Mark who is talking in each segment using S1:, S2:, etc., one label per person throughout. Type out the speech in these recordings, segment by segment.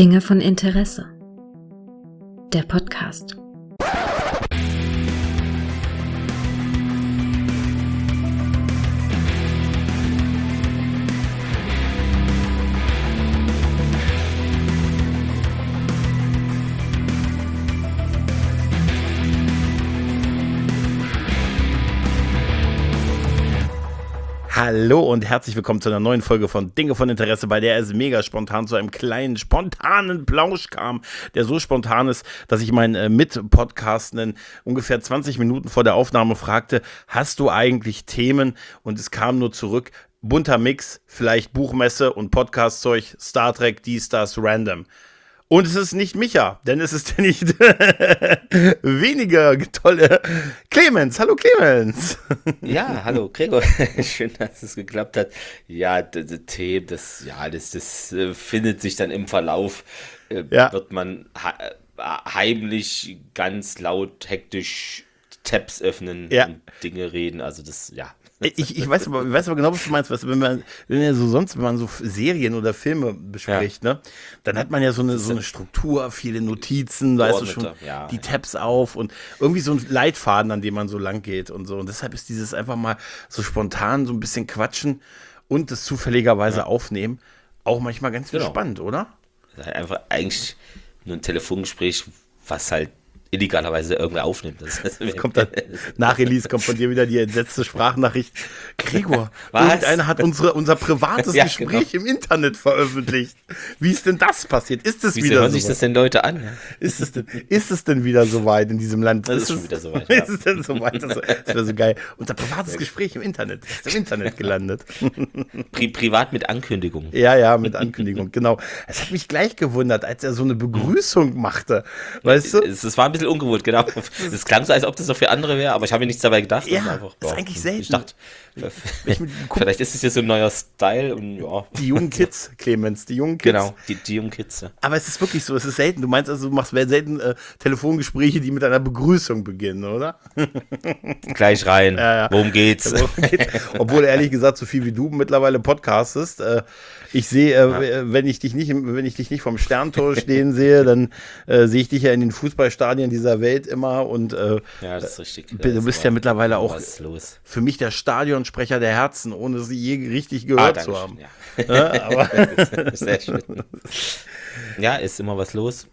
S1: Dinge von Interesse. Der Podcast.
S2: Hallo und herzlich willkommen zu einer neuen Folge von Dinge von Interesse, bei der es mega spontan zu einem kleinen, spontanen Plausch kam, der so spontan ist, dass ich meinen Mitpodcastenden ungefähr 20 Minuten vor der Aufnahme fragte, hast du eigentlich Themen? Und es kam nur zurück, bunter Mix, vielleicht Buchmesse und Podcastzeug, Star Trek, dies, das, random. Und es ist nicht Micha, denn es ist nicht weniger tolle Clemens. Hallo Clemens.
S3: Ja, hallo Gregor. Schön, dass es geklappt hat. Ja, das Thema, das findet sich dann im Verlauf, wird man heimlich ganz laut, hektisch Tabs öffnen und Dinge reden. Also das, ja.
S2: Ich weiß aber genau, was du meinst. Weißt du, wenn man so Serien oder Filme bespricht, ne, dann hat man ja so eine Struktur, viele Notizen, weißt du schon, die Tabs auf und irgendwie so ein Leitfaden, an dem man so lang geht und so. Und deshalb ist dieses einfach mal so spontan so ein bisschen quatschen und das zufälligerweise aufnehmen auch manchmal ganz spannend, oder?
S3: Das ist halt einfach eigentlich nur ein Telefongespräch, was halt illegalerweise irgendwer aufnimmt. Das
S2: kommt dann, nach Release kommt von dir wieder die entsetzte Sprachnachricht. Gregor, irgendeiner hat unser privates Gespräch im Internet veröffentlicht. Wie ist denn das passiert? Ist es wieder so? Wie hören
S3: sich das denn Leute an? Ja?
S2: Ist es denn wieder soweit in diesem Land?
S3: Das ist schon wieder soweit.
S2: Ist es denn soweit? Das wäre so geil. Unser privates Gespräch im Internet. Ist im Internet gelandet.
S3: Privat mit Ankündigung.
S2: Ja, mit Ankündigung, genau. Es hat mich gleich gewundert, als er so eine Begrüßung machte. Weißt du?
S3: Es war ein bisschen ungewohnt, genau. Das klang so, als ob das noch für andere wäre, aber ich habe mir nichts dabei gedacht.
S2: Ja, das ist eigentlich selten.
S3: Ich dachte, vielleicht ist es jetzt so ein neuer Style. Und,
S2: die jungen Kids, Clemens, die jungen Kids.
S3: Genau, die jungen Kids. Ja.
S2: Aber es ist wirklich so, es ist selten. Du meinst also, du machst selten Telefongespräche, die mit einer Begrüßung beginnen, oder?
S3: Gleich rein. Ja. Worum geht's?
S2: Obwohl, ehrlich gesagt, so viel wie du mittlerweile podcastest, ich sehe, wenn ich dich nicht vom Sterntor stehen sehe, dann sehe ich dich ja in den Fußballstadien dieser Welt immer und
S3: ja, das ist richtig.
S2: Du bist ja mittlerweile auch für mich der Stadionsprecher der Herzen, ohne sie je richtig gehört zu haben.
S3: Ja. Aber sehr schön. Ja, ist immer was los.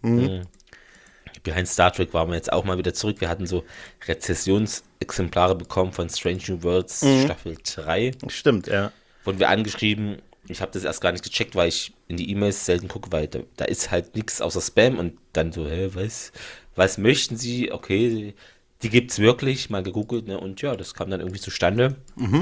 S3: Behind Star Trek waren wir jetzt auch mal wieder zurück. Wir hatten so Rezessionsexemplare bekommen von Strange New Worlds Staffel 3.
S2: Stimmt, ja.
S3: Wurden wir angeschrieben. Ich habe das erst gar nicht gecheckt, weil ich in die E-Mails selten gucke, weil da ist halt nichts außer Spam und dann so, was möchten Sie? Okay, die gibt's wirklich, mal gegoogelt, ne? Und ja, das kam dann irgendwie zustande.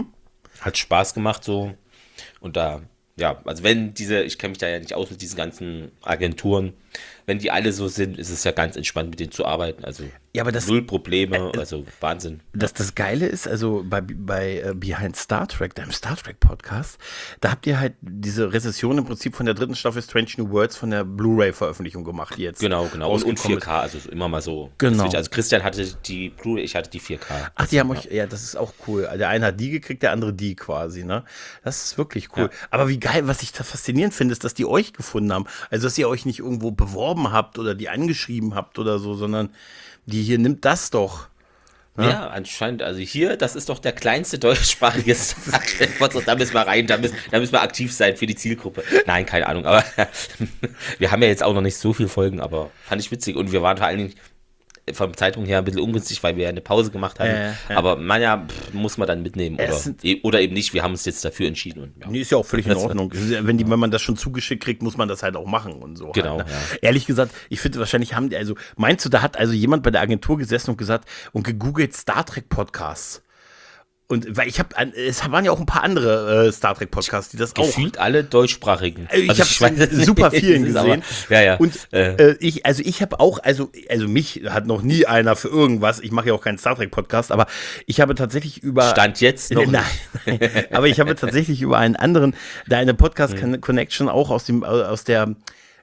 S3: Hat Spaß gemacht so. Und da, also wenn ich kenne mich da ja nicht aus mit diesen ganzen Agenturen, wenn die alle so sind, ist es ja ganz entspannt, mit denen zu arbeiten. Also aber null Probleme, also Wahnsinn.
S2: Das Geile ist, also bei Behind Star Trek, deinem Star Trek Podcast, da habt ihr halt diese Rezession im Prinzip von der 3. Staffel Strange New Worlds von der Blu-ray-Veröffentlichung gemacht, die jetzt
S3: Genau. Und 4K, also immer mal so.
S2: Genau.
S3: Also Christian hatte die Blu-ray, ich hatte die 4K.
S2: Ach, die haben euch, das ist auch cool. Der eine hat die gekriegt, der andere die quasi, ne? Das ist wirklich cool. Ja. Aber wie geil, was ich da faszinierend finde, ist, dass die euch gefunden haben. Also, dass ihr euch nicht irgendwo beworben habt oder die angeschrieben habt oder so, sondern die hier nimmt das doch.
S3: Ja, anscheinend, also hier, das ist doch der kleinste deutschsprachige Star Trek. Da müssen wir rein, da müssen wir aktiv sein für die Zielgruppe. Nein, keine Ahnung, aber wir haben ja jetzt auch noch nicht so viele Folgen, aber fand ich witzig und wir waren vor allen Dingen vom Zeitpunkt her ein bisschen ungünstig, weil wir ja eine Pause gemacht haben. Aber muss man dann mitnehmen oder eben nicht. Wir haben uns jetzt dafür entschieden. Und,
S2: ist ja auch völlig in Ordnung. Wenn man das schon zugeschickt kriegt, muss man das halt auch machen und so.
S3: Genau.
S2: Halt, ne? Ehrlich gesagt, ich finde wahrscheinlich meinst du, da hat also jemand bei der Agentur gesessen und gesagt und gegoogelt Star Trek Podcasts? Und weil es waren ja auch ein paar andere Star Trek Podcasts, die das auch.
S3: Gefühlt alle deutschsprachigen.
S2: Ich habe super vielen gesehen.
S3: Ja.
S2: Und ich habe auch, also mich hat noch nie einer für irgendwas, ich mache ja auch keinen Star Trek Podcast, aber ich habe tatsächlich
S3: Stand jetzt noch
S2: nein, aber ich habe tatsächlich über einen anderen, da eine Podcast Connection auch aus der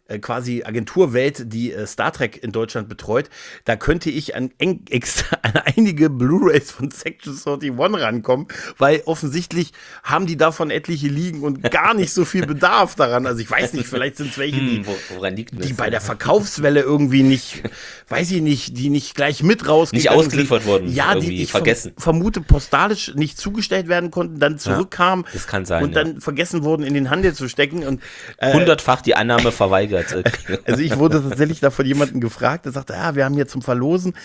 S2: quasi Agenturwelt, die Star Trek in Deutschland betreut, da könnte ich an einige Blu-rays von Section 31 rankommen, weil offensichtlich haben die davon etliche liegen und gar nicht so viel Bedarf daran. Also ich weiß nicht, vielleicht sind es welche, die bei der Verkaufswelle irgendwie nicht, weiß ich nicht, die nicht gleich mit rausgegangen
S3: nicht ausgeliefert wurden,
S2: ja, die ich vermute postalisch nicht zugestellt werden konnten, dann zurückkamen
S3: das kann sein,
S2: und dann vergessen wurden, in den Handel zu stecken. Und
S3: 100-fach die Annahme verweigert.
S2: Also ich wurde tatsächlich da von jemandem gefragt, der sagte, ja, wir haben hier zum Verlosen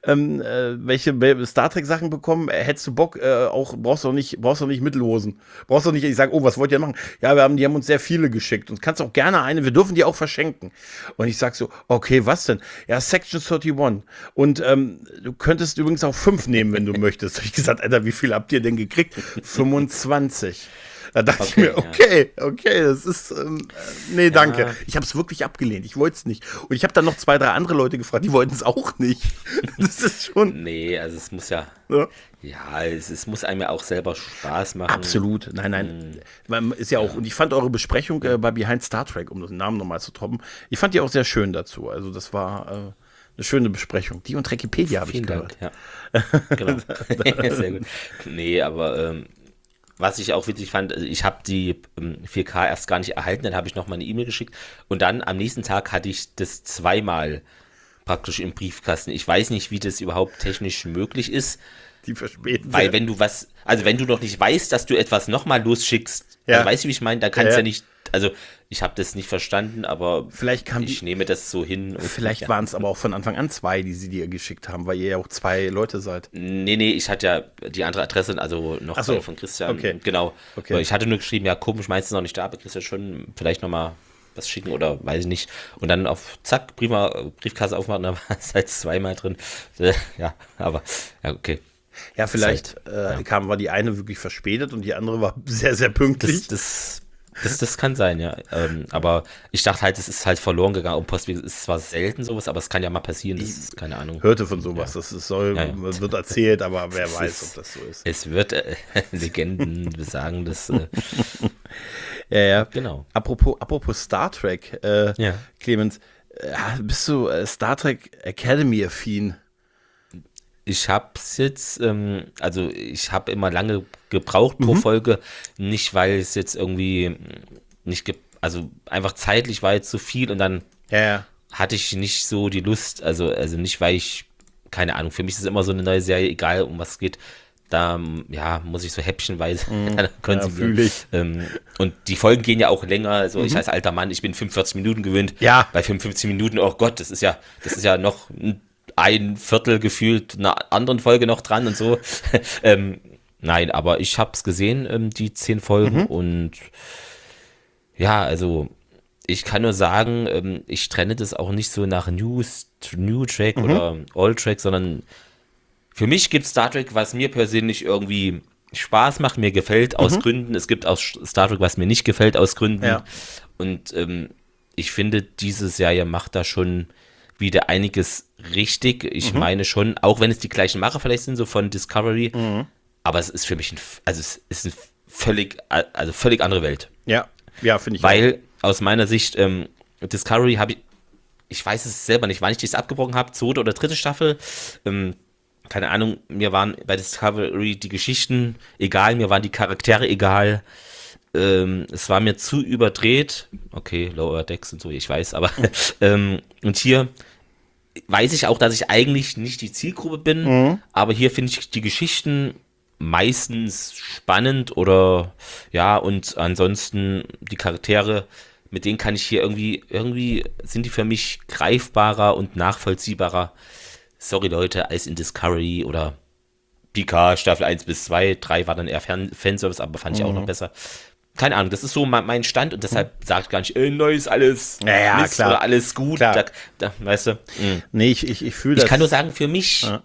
S2: welche Star Trek Sachen bekommen, hättest du Bock, brauchst du nicht mitlosen. Brauchst du nicht, ich sage, oh, was wollt ihr machen? Ja, die haben uns sehr viele geschickt und kannst auch gerne wir dürfen die auch verschenken. Und ich sag so, okay, was denn? Ja, Section 31. Und du könntest übrigens auch 5 nehmen, wenn du möchtest. Da hab ich gesagt, Alter, wie viel habt ihr denn gekriegt? 25. Da dachte ich mir, okay, das ist, nee, danke. Ja. Ich habe es wirklich abgelehnt, ich wollte es nicht. Und ich habe dann noch 2, 3 andere Leute gefragt, die wollten es auch nicht. Das ist schon...
S3: Nee, also es muss ja, es muss einem ja auch selber Spaß machen.
S2: Absolut, nein. Ist ja auch, und ich fand eure Besprechung bei Behind Star Trek, um den Namen nochmal zu toppen, ich fand die auch sehr schön dazu. Also das war eine schöne Besprechung. Die und Trekipedia habe ich gehört.
S3: Dank, ja. Genau. Sehr gut. Nee, aber... was ich auch witzig fand, ich habe die 4K erst gar nicht erhalten, dann habe ich noch mal eine E-Mail geschickt und dann am nächsten Tag hatte ich das 2-mal praktisch im Briefkasten. Ich weiß nicht, wie das überhaupt technisch möglich ist.
S2: Die verspäten.
S3: Weil wenn du wenn du noch nicht weißt, dass du etwas nochmal losschickst, dann weißt du, wie ich meine, dann kannst du ja nicht, also ich habe das nicht verstanden, aber ich nehme das so hin.
S2: Vielleicht waren es aber auch von Anfang an 2, die sie dir geschickt haben, weil ihr ja auch 2 Leute seid.
S3: Nee, ich hatte ja die andere Adresse, also noch von Christian.
S2: Okay.
S3: Genau.
S2: Okay.
S3: Ich hatte nur geschrieben, ja komisch, meinst du noch nicht da, aber Christian schon vielleicht nochmal was schicken oder weiß ich nicht. Und dann auf zack, Briefkasse aufmachen, da war es halt 2-mal drin. Ja, aber ja, okay.
S2: Ja, vielleicht war die eine wirklich verspätet und die andere war sehr, sehr pünktlich.
S3: Das kann sein, ja. Aber ich dachte halt, es ist halt verloren gegangen. Und Postweg ist zwar selten sowas, aber es kann ja mal passieren. Das ist keine Ahnung.
S2: Hörte von sowas. Ja. Wird erzählt, aber wer weiß, ob das so ist.
S3: Es wird Legenden besagen, dass.
S2: Ja.
S3: Genau.
S2: Apropos Star Trek, Clemens, bist du Star Trek Academy-affin?
S3: Ich hab's jetzt, ich habe immer lange gebraucht pro Folge, nicht weil es jetzt irgendwie nicht gibt, also einfach zeitlich war jetzt zu viel und dann hatte ich nicht so die Lust, also nicht, weil ich, keine Ahnung, für mich ist es immer so eine neue Serie, egal um was es geht, da muss ich so häppchenweise
S2: fühle ich.
S3: Und die Folgen gehen ja auch länger, also ich als alter Mann, ich bin 45 Minuten gewöhnt, bei 55 Minuten, oh Gott, das ist ja noch ein Viertel gefühlt einer anderen Folge noch dran und so. Nein, aber ich habe es gesehen, die 10 Folgen und ja, also ich kann nur sagen, ich trenne das auch nicht so nach New Track oder Old Track, sondern für mich gibt Star Trek, was mir persönlich irgendwie Spaß macht, mir gefällt aus Gründen. Es gibt auch Star Trek, was mir nicht gefällt aus Gründen. Ja. Und ich finde, diese Serie macht da schon wieder einiges richtig. Ich meine schon, auch wenn es die gleichen Macher vielleicht sind, so von Discovery, aber es ist für mich es ist eine völlig andere Welt.
S2: Ja, finde ich.
S3: Weil aus meiner Sicht Discovery ich weiß es selber nicht, wann ich das abgebrochen habe, 2. oder 3. Staffel, keine Ahnung, mir waren bei Discovery die Geschichten egal, mir waren die Charaktere egal, es war mir zu überdreht, okay, Lower Decks und so, ich weiß, aber und hier weiß ich auch, dass ich eigentlich nicht die Zielgruppe bin, aber hier finde ich die Geschichten meistens spannend oder und ansonsten die Charaktere, mit denen kann ich hier irgendwie sind die für mich greifbarer und nachvollziehbarer, sorry Leute, als in Discovery oder Picard Staffel 1 bis 2, 3 war dann eher Fanservice, aber fand ich auch noch besser. Keine Ahnung, das ist so mein Stand und deshalb sage ich gar nicht, neues alles Mist
S2: klar.
S3: Oder alles gut,
S2: da,
S3: weißt du.
S2: Nee, ich fühle das.
S3: Ich kann nur sagen, für mich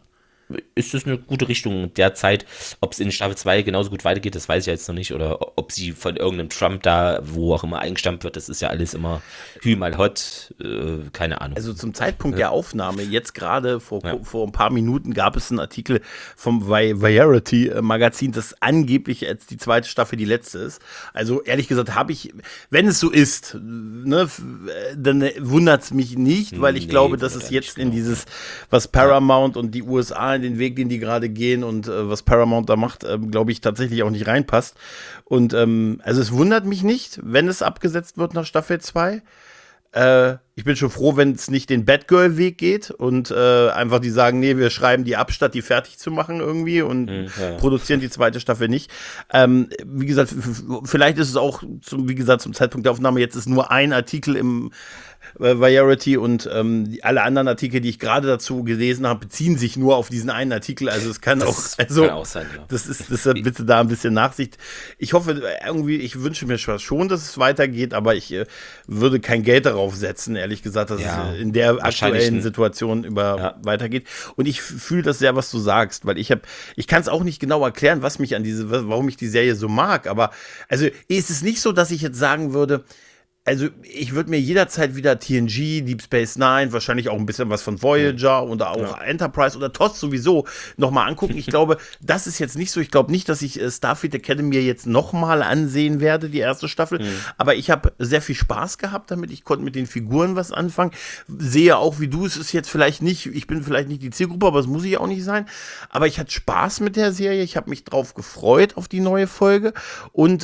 S3: ist das eine gute Richtung derzeit. Ob es in Staffel 2 genauso gut weitergeht, das weiß ich jetzt noch nicht. Oder ob sie von irgendeinem Trump da, wo auch immer eingestammt wird, das ist ja alles immer Hü mal hot, keine Ahnung.
S2: Also zum Zeitpunkt der Aufnahme, jetzt gerade vor ein paar Minuten gab es einen Artikel vom Variety-Magazin, das angeblich jetzt die zweite Staffel die letzte ist. Also ehrlich gesagt habe ich, wenn es so ist, ne, dann wundert es mich nicht, weil ich glaube, dass es jetzt in dieses, was Paramount und die USA in den Weg, den die gerade gehen und was Paramount da macht, glaube ich, tatsächlich auch nicht reinpasst. Und also es wundert mich nicht, wenn es abgesetzt wird nach Staffel 2. Ich bin schon froh, wenn es nicht den Batgirl-Weg geht und einfach die sagen, nee, wir schreiben die ab, statt die fertig zu machen irgendwie und produzieren die zweite Staffel nicht. Wie gesagt, vielleicht ist es auch, wie gesagt, zum Zeitpunkt der Aufnahme, jetzt ist nur ein Artikel im Variety und alle anderen Artikel, die ich gerade dazu gelesen habe, beziehen sich nur auf diesen einen Artikel. Also es kann auch sein, ja. Das ist bitte da ein bisschen Nachsicht. Ich hoffe irgendwie, ich wünsche mir schon, dass es weitergeht, aber ich würde kein Geld darauf setzen, ehrlich gesagt, dass es in der aktuellen Situation weitergeht. Und ich fühle das sehr, was du sagst, weil ich kann es auch nicht genau erklären, warum ich die Serie so mag. Aber also ist es nicht so, dass ich jetzt sagen würde, also ich würde mir jederzeit wieder TNG, Deep Space Nine, wahrscheinlich auch ein bisschen was von Voyager oder auch Enterprise oder TOS sowieso nochmal angucken. Ich glaube, das ist jetzt nicht so. Ich glaube nicht, dass ich Starfleet Academy jetzt nochmal ansehen werde, die erste Staffel. Aber ich habe sehr viel Spaß gehabt damit. Ich konnte mit den Figuren was anfangen. Sehe auch, wie du, es ist jetzt vielleicht nicht, ich bin vielleicht nicht die Zielgruppe, aber es muss ich auch nicht sein. Aber ich hatte Spaß mit der Serie. Ich habe mich drauf gefreut auf die neue Folge und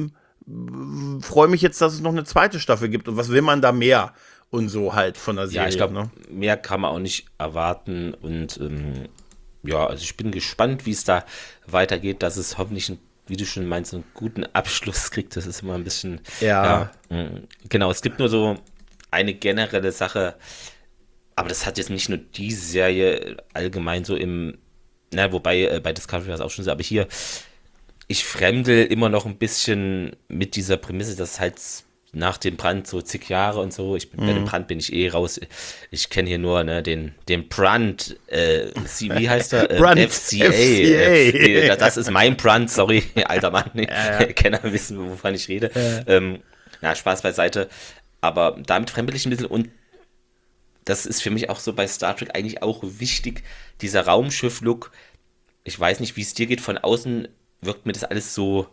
S2: freue mich jetzt, dass es noch eine zweite Staffel gibt. Und was will man da mehr? Und so halt von der Serie.
S3: Ja, ich glaube, mehr kann man auch nicht erwarten. Und also ich bin gespannt, wie es da weitergeht, dass es hoffentlich, wie du schon meinst, einen guten Abschluss kriegt. Das ist immer ein bisschen... Genau, es gibt nur so eine generelle Sache, aber das hat jetzt nicht nur die Serie allgemein so wobei bei Discovery war es auch schon so, aber hier... Ich fremdel immer noch ein bisschen mit dieser Prämisse, dass halt nach dem Brand so zig Jahre und so, bei dem Brand bin ich raus. Ich kenne hier nur den Brand, wie heißt der?
S2: Brand,
S3: FCA. Das ist mein Brand, sorry, alter Mann. Kenner wissen, wovon ich rede. Spaß beiseite. Aber damit fremdel ich ein bisschen und das ist für mich auch so bei Star Trek eigentlich auch wichtig, dieser Raumschiff-Look. Ich weiß nicht, wie es dir geht, von außen wirkt mir das alles so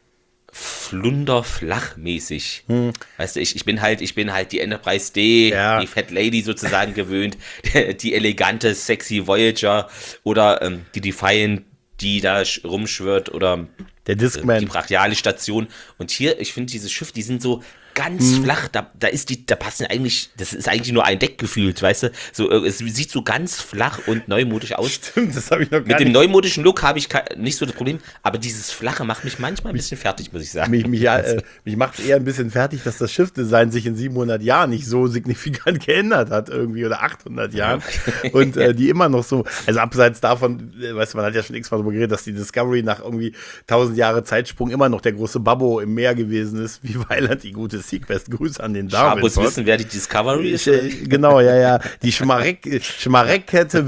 S3: flachmäßig. Weißt du, ich bin halt die Enterprise D, die Fat Lady sozusagen gewöhnt, die elegante, sexy Voyager oder die Defiant, die da rumschwirrt oder
S2: der Discman.
S3: Die brachiale Station. Und hier, ich finde, diese Schiffe, die sind so ganz flach, da passen eigentlich, das ist eigentlich nur ein Deck gefühlt, weißt du, so, es sieht so ganz flach und neumodisch aus.
S2: Stimmt, das habe ich noch gar nicht.
S3: Mit dem neumodischen Look habe ich nicht so das Problem, aber dieses Flache macht mich manchmal ein bisschen fertig, muss ich sagen.
S2: Mich macht es eher ein bisschen fertig, dass das Schiffdesign sich in 700 Jahren nicht so signifikant geändert hat irgendwie oder 800 Jahren und die immer noch so, also abseits davon, weißt du, man hat ja schon x-mal darüber geredet, dass die Discovery nach irgendwie 1000 Jahre Zeitsprung immer noch der große Babbo im Meer gewesen ist, wie Weiland die gute Sequest. Grüße an den Darwin.
S3: Schabos wissen, wer die Discovery ist.
S2: Genau, ja. Die Schmaragdkette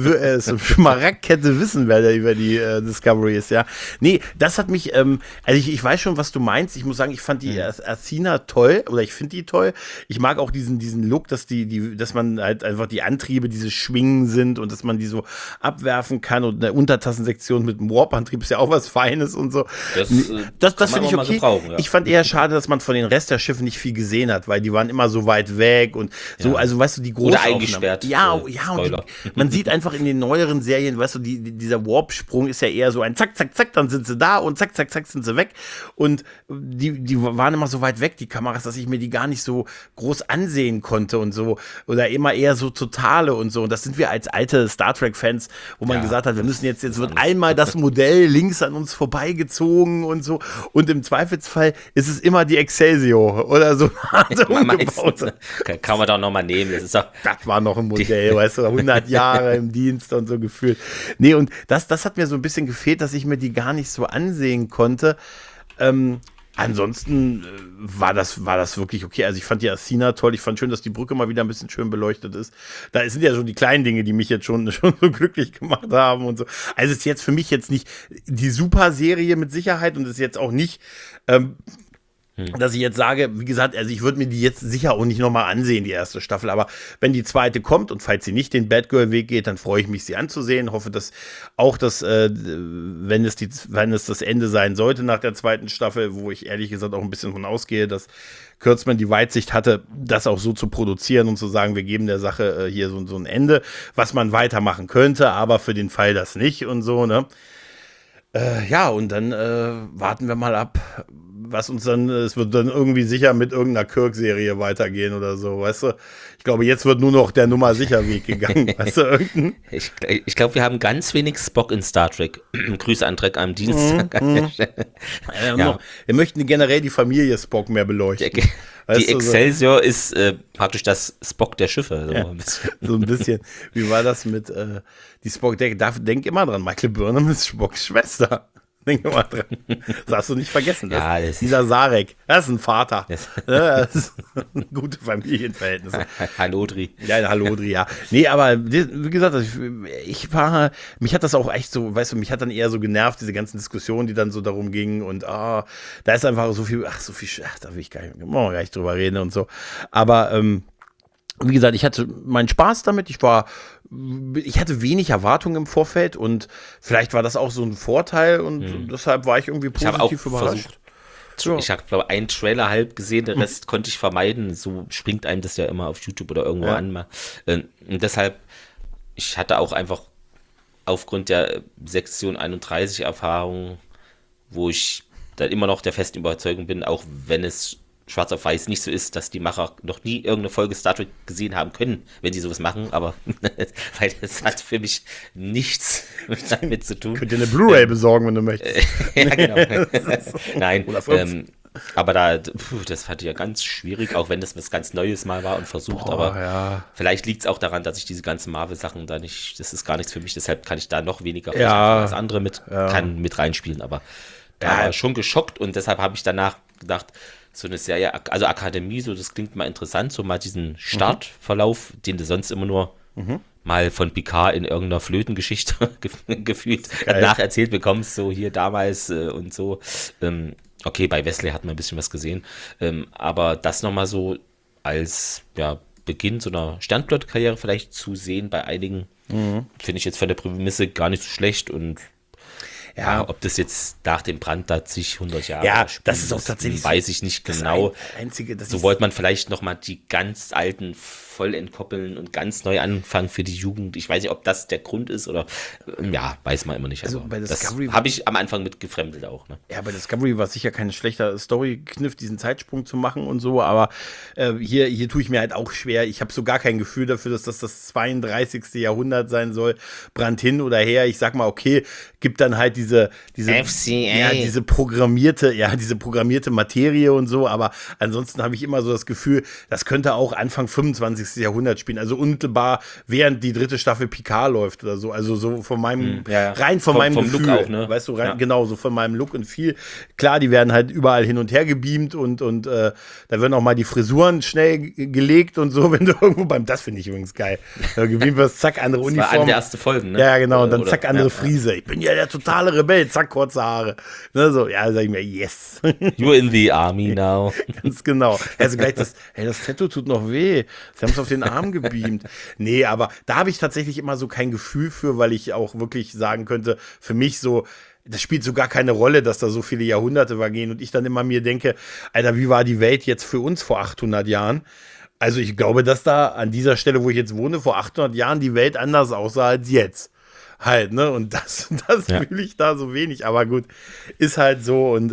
S2: wissen, wer der über die Discovery ist, ja. Nee, das hat mich, also ich weiß schon, was du meinst. Ich muss sagen, ich fand die Athena toll, oder ich finde die toll. Ich mag auch diesen Look, dass dass man halt einfach die Antriebe, diese Schwingen sind und dass man die so abwerfen kann und eine Untertassensektion mit einem Warp-Antrieb ist ja auch was Feines und so. Das finde ich okay. Ja. Ich fand eher schade, dass man von den Rest der Schiffe nicht viel gesehen hat, weil die waren immer so weit weg und so, also weißt du, die großen.
S3: Oder eingesperrt.
S2: Ja, und man sieht einfach in den neueren Serien, weißt du, dieser Warp-Sprung ist ja eher so ein Zack, Zack, Zack, dann sind sie da und Zack, Zack, Zack sind sie weg und die waren immer so weit weg, die Kameras, dass ich mir die gar nicht so groß ansehen konnte und so oder immer eher so totale und so und das sind wir als alte Star Trek-Fans, wo man gesagt hat, wir müssen jetzt wird einmal das Modell links an uns vorbeigezogen und so und im Zweifelsfall ist es immer die Excelsior oder so.
S3: Kann man doch nochmal nehmen. Das
S2: war noch ein Modell, weißt du, 100 Jahre im Dienst und so gefühlt. Nee, und das hat mir so ein bisschen gefehlt, dass ich mir die gar nicht so ansehen konnte. Ansonsten war das wirklich okay. Also ich fand die Asina toll. Ich fand schön, dass die Brücke mal wieder ein bisschen schön beleuchtet ist. Da sind ja schon die kleinen Dinge, die mich jetzt schon so glücklich gemacht haben und so. Also es ist jetzt für mich jetzt nicht die Super-Serie mit Sicherheit und es ist jetzt auch nicht, dass ich jetzt sage, wie gesagt, also ich würde mir die jetzt sicher auch nicht nochmal ansehen, die erste Staffel, aber wenn die zweite kommt und falls sie nicht den Batgirl-Weg geht, dann freue ich mich, sie anzusehen. Hoffe, dass auch das, wenn es das Ende sein sollte nach der zweiten Staffel, wo ich ehrlich gesagt auch ein bisschen von ausgehe, dass Kurtzman die Weitsicht hatte, das auch so zu produzieren und zu sagen, wir geben der Sache hier so ein Ende, was man weitermachen könnte, aber für den Fall das nicht und so, ne? Ja, und dann warten wir mal ab, was uns dann, es wird dann irgendwie sicher mit irgendeiner Kirk-Serie weitergehen oder so, weißt du? Ich glaube, jetzt wird nur noch der Nummer sicher Weg gegangen, weißt du?
S3: Ich glaube, wir haben ganz wenig Spock in Star Trek. Grüße an Trek am Dienstag.
S2: Wir möchten generell die Familie Spock mehr beleuchten.
S3: Die Excelsior ist praktisch das Spock der Schiffe.
S2: So ein bisschen. Wie war das mit die Spock? Denk immer dran, Michael Burnham ist Spocks Schwester. Denk immer dran. Das darfst du nicht vergessen. Dieser Sarek, das ist ein Vater. Das ist gute Familienverhältnisse.
S3: Hallodri.
S2: Ja, Hallodri, ja. Nee, aber wie gesagt, mich hat das auch echt so, weißt du, mich hat dann eher so genervt, diese ganzen Diskussionen, die dann so darum gingen und da ist einfach so viel, da will ich gar nicht drüber reden und so. Aber wie gesagt, ich hatte meinen Spaß damit. Ich hatte wenig Erwartungen im Vorfeld und vielleicht war das auch so ein Vorteil und deshalb war ich irgendwie positiv überrascht.
S3: Ich habe, glaube ich, einen Trailer halb gesehen, den Rest konnte ich vermeiden. So springt einem das ja immer auf YouTube oder irgendwo an. Und deshalb, ich hatte auch einfach aufgrund der Sektion 31 Erfahrung, wo ich dann immer noch der festen Überzeugung bin, auch wenn es schwarz auf weiß nicht so ist, dass die Macher noch nie irgendeine Folge Star Trek gesehen haben können, wenn die sowas machen, aber weil das hat für mich nichts damit zu tun.
S2: Könnt ihr eine Blu-ray besorgen, wenn du möchtest.
S3: Ja, genau. Nein, aber das fand ich ja ganz schwierig, auch wenn das was ganz Neues mal war und versucht, vielleicht liegt es auch daran, dass ich diese ganzen Marvel-Sachen da nicht, das ist gar nichts für mich, deshalb kann ich da noch weniger als andere kann mit reinspielen, aber da war ich schon geschockt und deshalb habe ich danach gedacht, so eine Serie, also Akademie, so das klingt mal interessant, so mal diesen Startverlauf, den du sonst immer nur mal von Picard in irgendeiner Flötengeschichte gefühlt nacherzählt bekommst, so hier damals und so. Okay, bei Wesley hat man ein bisschen was gesehen, aber das nochmal so als Beginn so einer Sternflotte-Karriere vielleicht zu sehen bei einigen, finde ich jetzt von der Prämisse gar nicht so schlecht und ob das jetzt nach dem Brand da zig 100 Jahre
S2: das ist auch tatsächlich
S3: weiß ich nicht genau.
S2: Einzige,
S3: so wollte man vielleicht nochmal die ganz alten voll entkoppeln und ganz neu anfangen für die Jugend. Ich weiß nicht, ob das der Grund ist oder weiß man immer nicht.
S2: Also bei Discovery
S3: das habe ich am Anfang mit gefremdelt auch. Ne?
S2: Ja, bei Discovery war es sicher kein schlechter Story-Kniff, diesen Zeitsprung zu machen und so, aber hier tue ich mir halt auch schwer. Ich habe so gar kein Gefühl dafür, dass das 32. Jahrhundert sein soll. Brand hin oder her. Ich sag mal, okay, gibt dann halt diese
S3: FCA.
S2: diese programmierte Materie und so, aber ansonsten habe ich immer so das Gefühl, das könnte auch Anfang 25. Jahrhundert spielen, also unmittelbar während die dritte Staffel Picard läuft oder so, also so von meinem, rein von meinem Gefühl,
S3: Look auch, ne?
S2: Weißt du, genau, so von meinem Look und viel, klar, die werden halt überall hin und her gebeamt und da werden auch mal die Frisuren schnell gelegt und so, wenn du irgendwo das finde ich übrigens geil, gebeamt wirst, zack, andere Uniform. Das war
S3: eine der ersten Folgen, ne?
S2: Ja, genau, und dann zack, andere Frise. Ich bin ja der totale Rebell, zack, kurze Haare. Ne, so, sag ich mir, yes.
S3: You're in the army now.
S2: Ganz genau. Also gleich das Tattoo tut noch weh. Sie haben es auf den Arm gebeamt. Nee, aber da habe ich tatsächlich immer so kein Gefühl für, weil ich auch wirklich sagen könnte, für mich so, das spielt so gar keine Rolle, dass da so viele Jahrhunderte vergehen und ich dann immer mir denke, Alter, wie war die Welt jetzt für uns vor 800 Jahren? Also ich glaube, dass da an dieser Stelle, wo ich jetzt wohne, vor 800 Jahren die Welt anders aussah als jetzt. Halt, ne? Und das fühle ich da so wenig. Aber gut, ist halt so und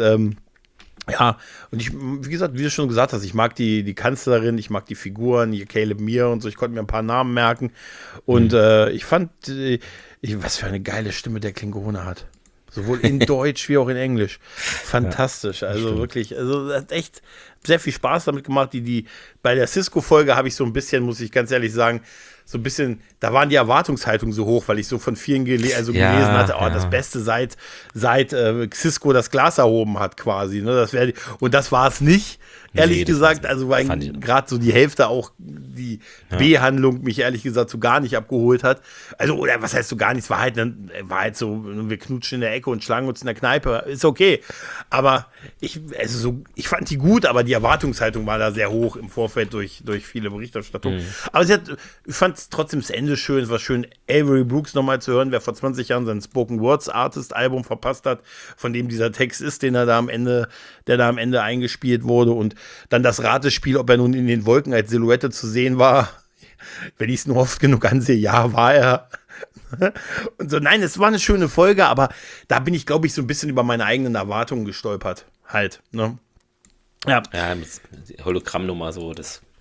S2: und ich, wie gesagt, wie du schon gesagt hast, ich mag die Kanzlerin, ich mag die Figuren, hier Caleb Mir und so, ich konnte mir ein paar Namen merken und ich fand, was für eine geile Stimme der Klingone hat. Sowohl in Deutsch wie auch in Englisch. Fantastisch, also wirklich, also das hat echt sehr viel Spaß damit gemacht. Bei der Cisco-Folge habe ich so ein bisschen, muss ich ganz ehrlich sagen, so ein bisschen, da waren die Erwartungshaltungen so hoch, weil ich so von vielen gelesen hatte, das Beste seit Cisco das Glas erhoben hat quasi. Ne? Und das war es nicht, ehrlich gesagt. Also weil gerade so die Hälfte auch die B-Handlung mich ehrlich gesagt so gar nicht abgeholt hat. Also, oder was heißt so gar nichts, war halt so, wir knutschen in der Ecke und schlagen uns in der Kneipe, ist okay. Aber ich fand die gut, aber die Erwartungshaltung war da sehr hoch im Vorfeld durch viele Berichterstattungen. Aber ich fand trotzdem das Ende schön. Es war schön, Avery Brooks nochmal zu hören, wer vor 20 Jahren sein Spoken Words Artist Album verpasst hat, von dem dieser Text ist, der da am Ende eingespielt wurde. Und dann das Ratespiel, ob er nun in den Wolken als Silhouette zu sehen war. Wenn ich es nur oft genug ansehe, ja, war er. Und so, nein, es war eine schöne Folge, aber da bin ich, glaube ich, so ein bisschen über meine eigenen Erwartungen gestolpert. Halt, ne?
S3: Ja, mit Hologrammnummer so,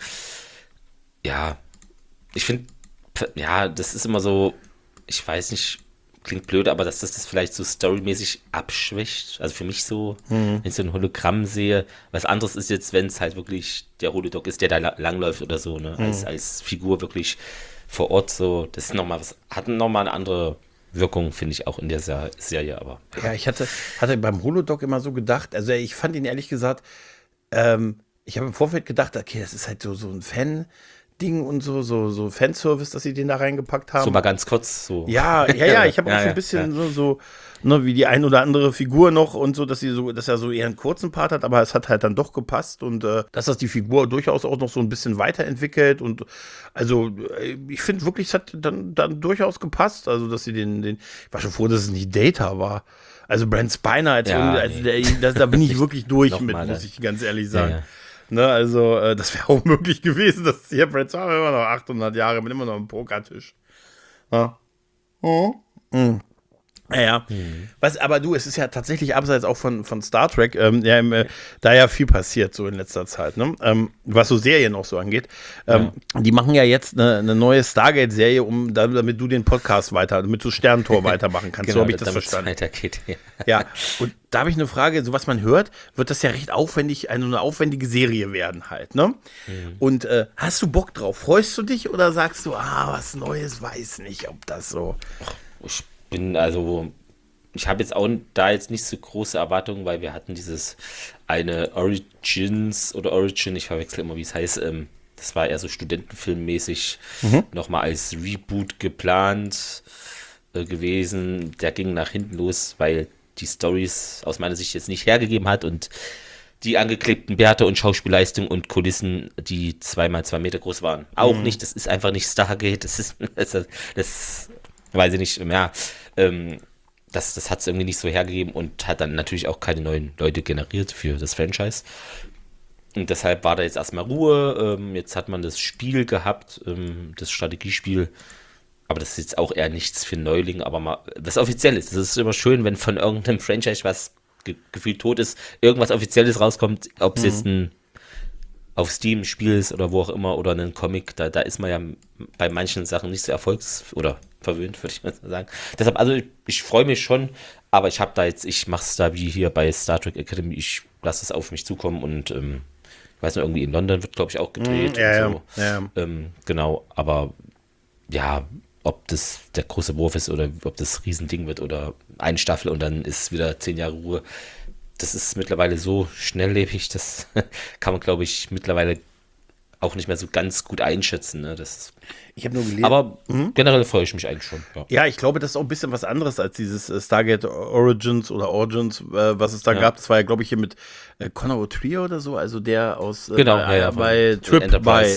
S3: ich finde, das ist immer so, ich weiß nicht, klingt blöd, aber dass das vielleicht so storymäßig abschwächt. Also für mich so, wenn ich so ein Hologramm sehe, was anderes ist jetzt, wenn es halt wirklich der Holodoc ist, der da langläuft oder so, ne? Als Figur wirklich vor Ort so, das ist hat nochmal eine andere Wirkung, finde ich, auch in der Serie, aber.
S2: Ja, ich hatte beim Holodoc immer so gedacht, also ich fand ihn ehrlich gesagt, ich habe im Vorfeld gedacht, okay, das ist halt so ein Fan-Ding und so Fanservice, dass sie den da reingepackt haben.
S3: So mal ganz kurz so.
S2: Ja, ich habe auch so ein bisschen so ne, wie die ein oder andere Figur noch und so, dass er so eher einen kurzen Part hat, aber es hat halt dann doch gepasst und dass das die Figur durchaus auch noch so ein bisschen weiterentwickelt und also ich finde wirklich, es hat dann durchaus gepasst, also dass sie ich war schon froh, dass es nicht Data war. Also Brent Spiner da bin ich wirklich durch mit, muss ich ganz ehrlich sagen. Ja. Ne, also, das wäre auch möglich gewesen, dass hier Brent Spiner immer noch 800 Jahre mit immer noch einem Pokertisch. Ja. Naja, aber du, es ist ja tatsächlich abseits auch von Star Trek, da ja viel passiert so in letzter Zeit, ne? Was so Serien auch so angeht. Die machen ja jetzt eine neue Stargate-Serie, damit du den Podcast damit du Sternentor weitermachen kannst. Genau, so habe ich das verstanden.
S3: Weitergeht,
S2: ja, und da habe ich eine Frage, so was man hört, wird das ja recht aufwendig, eine aufwendige Serie werden halt, ne? Und hast du Bock drauf? Freust du dich oder sagst du, was Neues, weiß nicht, ob das so...
S3: Ich habe jetzt auch da jetzt nicht so große Erwartungen, weil wir hatten dieses eine Origin, ich verwechsel immer, wie es heißt, das war eher so studentenfilmmäßig nochmal als Reboot geplant gewesen. Der ging nach hinten los, weil die Storys aus meiner Sicht jetzt nicht hergegeben hat und die angeklebten Bärte und Schauspielleistung und Kulissen, die 2x2 Meter groß waren. Auch nicht, das ist einfach nicht Stargate, das weiß ich nicht, das hat es irgendwie nicht so hergegeben und hat dann natürlich auch keine neuen Leute generiert für das Franchise. Und deshalb war da jetzt erstmal Ruhe. Jetzt hat man das Spiel gehabt, das Strategiespiel. Aber das ist jetzt auch eher nichts für Neulinge, aber mal was Offizielles. Das ist immer schön, wenn von irgendeinem Franchise, was gefühlt tot ist, irgendwas Offizielles rauskommt, ob es jetzt ein auf Steam Spiel ist oder wo auch immer oder ein Comic, da ist man ja bei manchen Sachen nicht so oder verwöhnt, würde ich mal sagen. Deshalb, also ich freue mich schon, aber ich mache es da wie hier bei Star Trek Academy, ich lasse es auf mich zukommen und ich weiß noch, irgendwie in London wird, glaube ich, auch gedreht. Genau, aber ja, ob das der große Wurf ist oder ob das Riesending wird oder eine Staffel und dann ist wieder 10 Jahre Ruhe. Das ist mittlerweile so schnelllebig, das kann man, glaube ich, mittlerweile auch nicht mehr so ganz gut einschätzen. Ne?
S2: Ich habe nur gelesen.
S3: Aber generell freue ich mich eigentlich schon.
S2: Ja, ich glaube, das ist auch ein bisschen was anderes als dieses Stargate Origins, was es da gab. Das war ja, glaube ich, hier mit Conor O'Trier oder so, also der aus bei Trip bei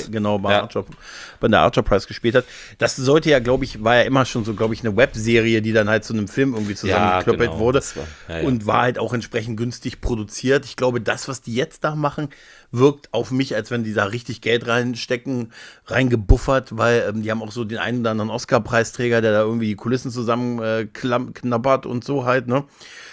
S2: der Archer Prize gespielt hat. Das sollte ja, glaube ich, war ja immer schon so, glaube ich, eine Webserie, die dann halt zu einem Film irgendwie zusammengeklöppelt wurde und war halt auch entsprechend günstig produziert. Ich glaube, das, was die jetzt da machen, wirkt auf mich, als wenn die da richtig Geld reingebuffert, weil die haben auch so den einen oder anderen Oscar-Preisträger, der da irgendwie die Kulissen zusammenknabbert und so halt, ne?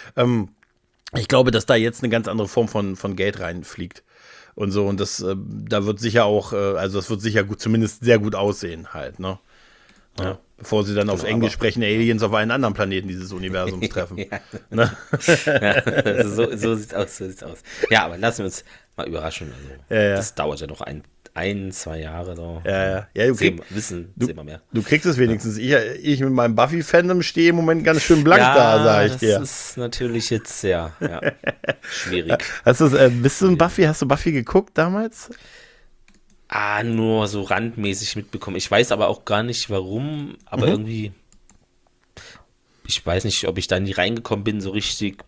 S2: Ich glaube, dass da jetzt eine ganz andere Form von Geld reinfliegt und so und das, da wird sicher auch, also das wird sicher gut, zumindest sehr gut aussehen halt, ne? Ja. Bevor sie dann auf Englisch sprechende Aliens auf einen anderen Planeten dieses Universums treffen.
S3: Ja.
S2: Ne?
S3: Ja, also so sieht's aus. Ja, aber lassen wir uns mal überraschen. Also, das dauert ja noch 2 Jahre. So.
S2: Ja, du
S3: sehen wir mehr.
S2: Du kriegst es wenigstens. Ich mit meinem Buffy-Fandom stehe im Moment ganz schön blank da, sag ich dir.
S3: Das ist natürlich jetzt schwierig.
S2: Bist du ein Buffy? Hast du Buffy geguckt damals?
S3: Nur so randmäßig mitbekommen. Ich weiß aber auch gar nicht, warum, aber irgendwie, ich weiß nicht, ob ich da nie reingekommen bin, so richtig.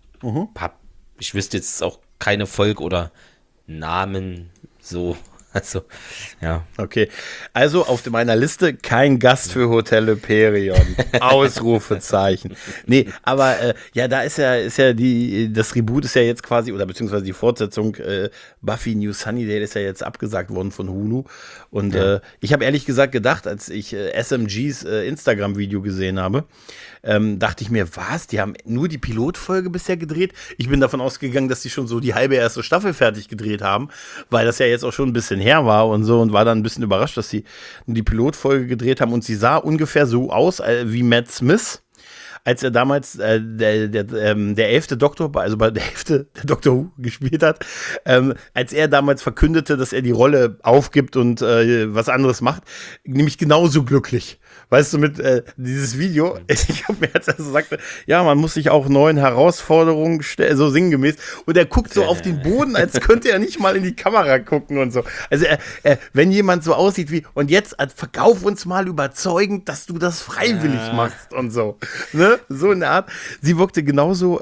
S3: Ich wüsste jetzt auch keine Folge oder Namen so. Also, ja.
S2: Okay, also auf meiner Liste kein Gast für Hotel Hyperion. Ausrufezeichen. Nee, aber da ist ja das Reboot ist ja jetzt quasi, oder beziehungsweise die Fortsetzung Buffy New Sunnydale ist ja jetzt abgesagt worden von Hulu. Und ich habe ehrlich gesagt gedacht, als ich SMGs Instagram-Video gesehen habe, dachte ich mir, was? Die haben nur die Pilotfolge bisher gedreht? Ich bin davon ausgegangen, dass die schon so die halbe erste Staffel fertig gedreht haben, weil das ja jetzt auch schon ein bisschen her war und so, und war dann ein bisschen überrascht, dass sie nur die Pilotfolge gedreht haben, und sie sah ungefähr so aus wie Matt Smith, als er damals der 11. Doktor, also bei der 11. der Doctor Who gespielt hat, als er damals verkündete, dass er die Rolle aufgibt und was anderes macht, nämlich genauso glücklich. Weißt du, mit dieses Video, ich habe mir jetzt also sagte, ja, man muss sich auch neuen Herausforderungen stellen, so sinngemäß. Und er guckt so auf den Boden, als könnte er nicht mal in die Kamera gucken und so. Also wenn jemand so aussieht wie, und jetzt verkauf uns mal überzeugend, dass du das freiwillig machst und so. Ne? So in der Art. Sie wirkte genauso,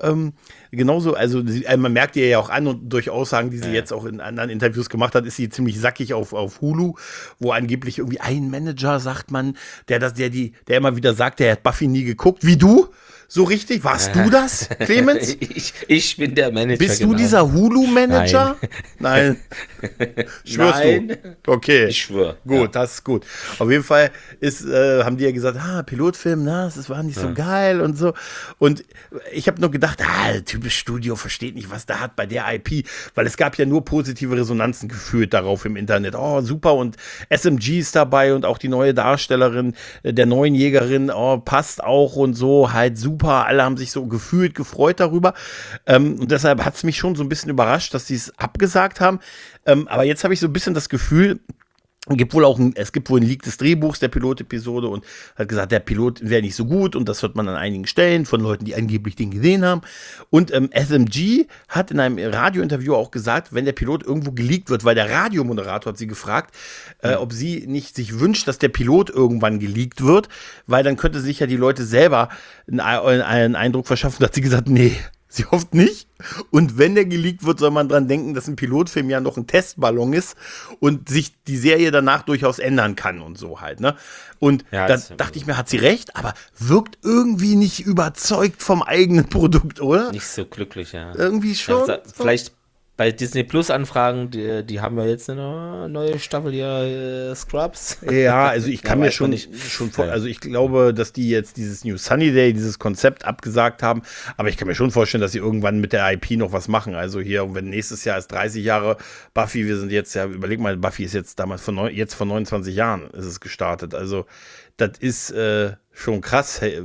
S2: also man merkt ihr ja auch an, und durch Aussagen, die sie jetzt auch in anderen Interviews gemacht hat, ist sie ziemlich sackig auf Hulu, wo angeblich irgendwie ein Manager, sagt man, der immer wieder sagt, der hat Buffy nie geguckt, wie du. So richtig? Warst du das, Clemens?
S3: Ich bin der Manager.
S2: Bist du dieser Hulu-Manager? Nein. Schwörst du? Okay.
S3: Ich schwöre.
S2: Gut, das ist gut. Auf jeden Fall haben die ja gesagt, Pilotfilm, das war nicht so geil und so. Und ich habe nur gedacht, typisch Studio, versteht nicht, was da hat bei der IP, weil es gab ja nur positive Resonanzen gefühlt darauf im Internet. Oh, super, und SMG ist dabei und auch die neue Darstellerin der neuen Jägerin, passt auch und so, halt super. Alle haben sich so gefühlt gefreut darüber. Und deshalb hat es mich schon so ein bisschen überrascht, dass sie es abgesagt haben. Aber jetzt habe ich so ein bisschen das Gefühl, es gibt wohl ein Leak des Drehbuchs der Pilot-Episode, und hat gesagt, der Pilot wäre nicht so gut, und das hört man an einigen Stellen von Leuten, die angeblich den gesehen haben. Und SMG hat in einem Radiointerview auch gesagt, wenn der Pilot irgendwo geleakt wird, weil der Radiomoderator hat sie gefragt, ob sie nicht sich wünscht, dass der Pilot irgendwann geleakt wird, weil dann könnte sich ja die Leute selber einen Eindruck verschaffen. Da hat sie gesagt, nee. Sie hofft nicht. Und wenn der geleakt wird, soll man dran denken, dass ein Pilotfilm ja noch ein Testballon ist und sich die Serie danach durchaus ändern kann und so halt, ne? Und da dachte ich mir, hat sie recht, aber wirkt irgendwie nicht überzeugt vom eigenen Produkt, oder?
S3: Nicht so glücklich, ja.
S2: Irgendwie schon.
S3: Ja, vielleicht bei Disney Plus Anfragen, die haben ja jetzt eine neue Staffel hier, Scrubs.
S2: Ja, also ich kann mir schon also ich glaube, dass die jetzt dieses New Sunnydale, dieses Konzept abgesagt haben, aber ich kann mir schon vorstellen, dass sie irgendwann mit der IP noch was machen. Also hier, wenn nächstes Jahr ist 30 Jahre Buffy, wir sind jetzt ja, überleg mal, Buffy ist jetzt damals vor 29 Jahren ist es gestartet. Also das ist schon krass, hey,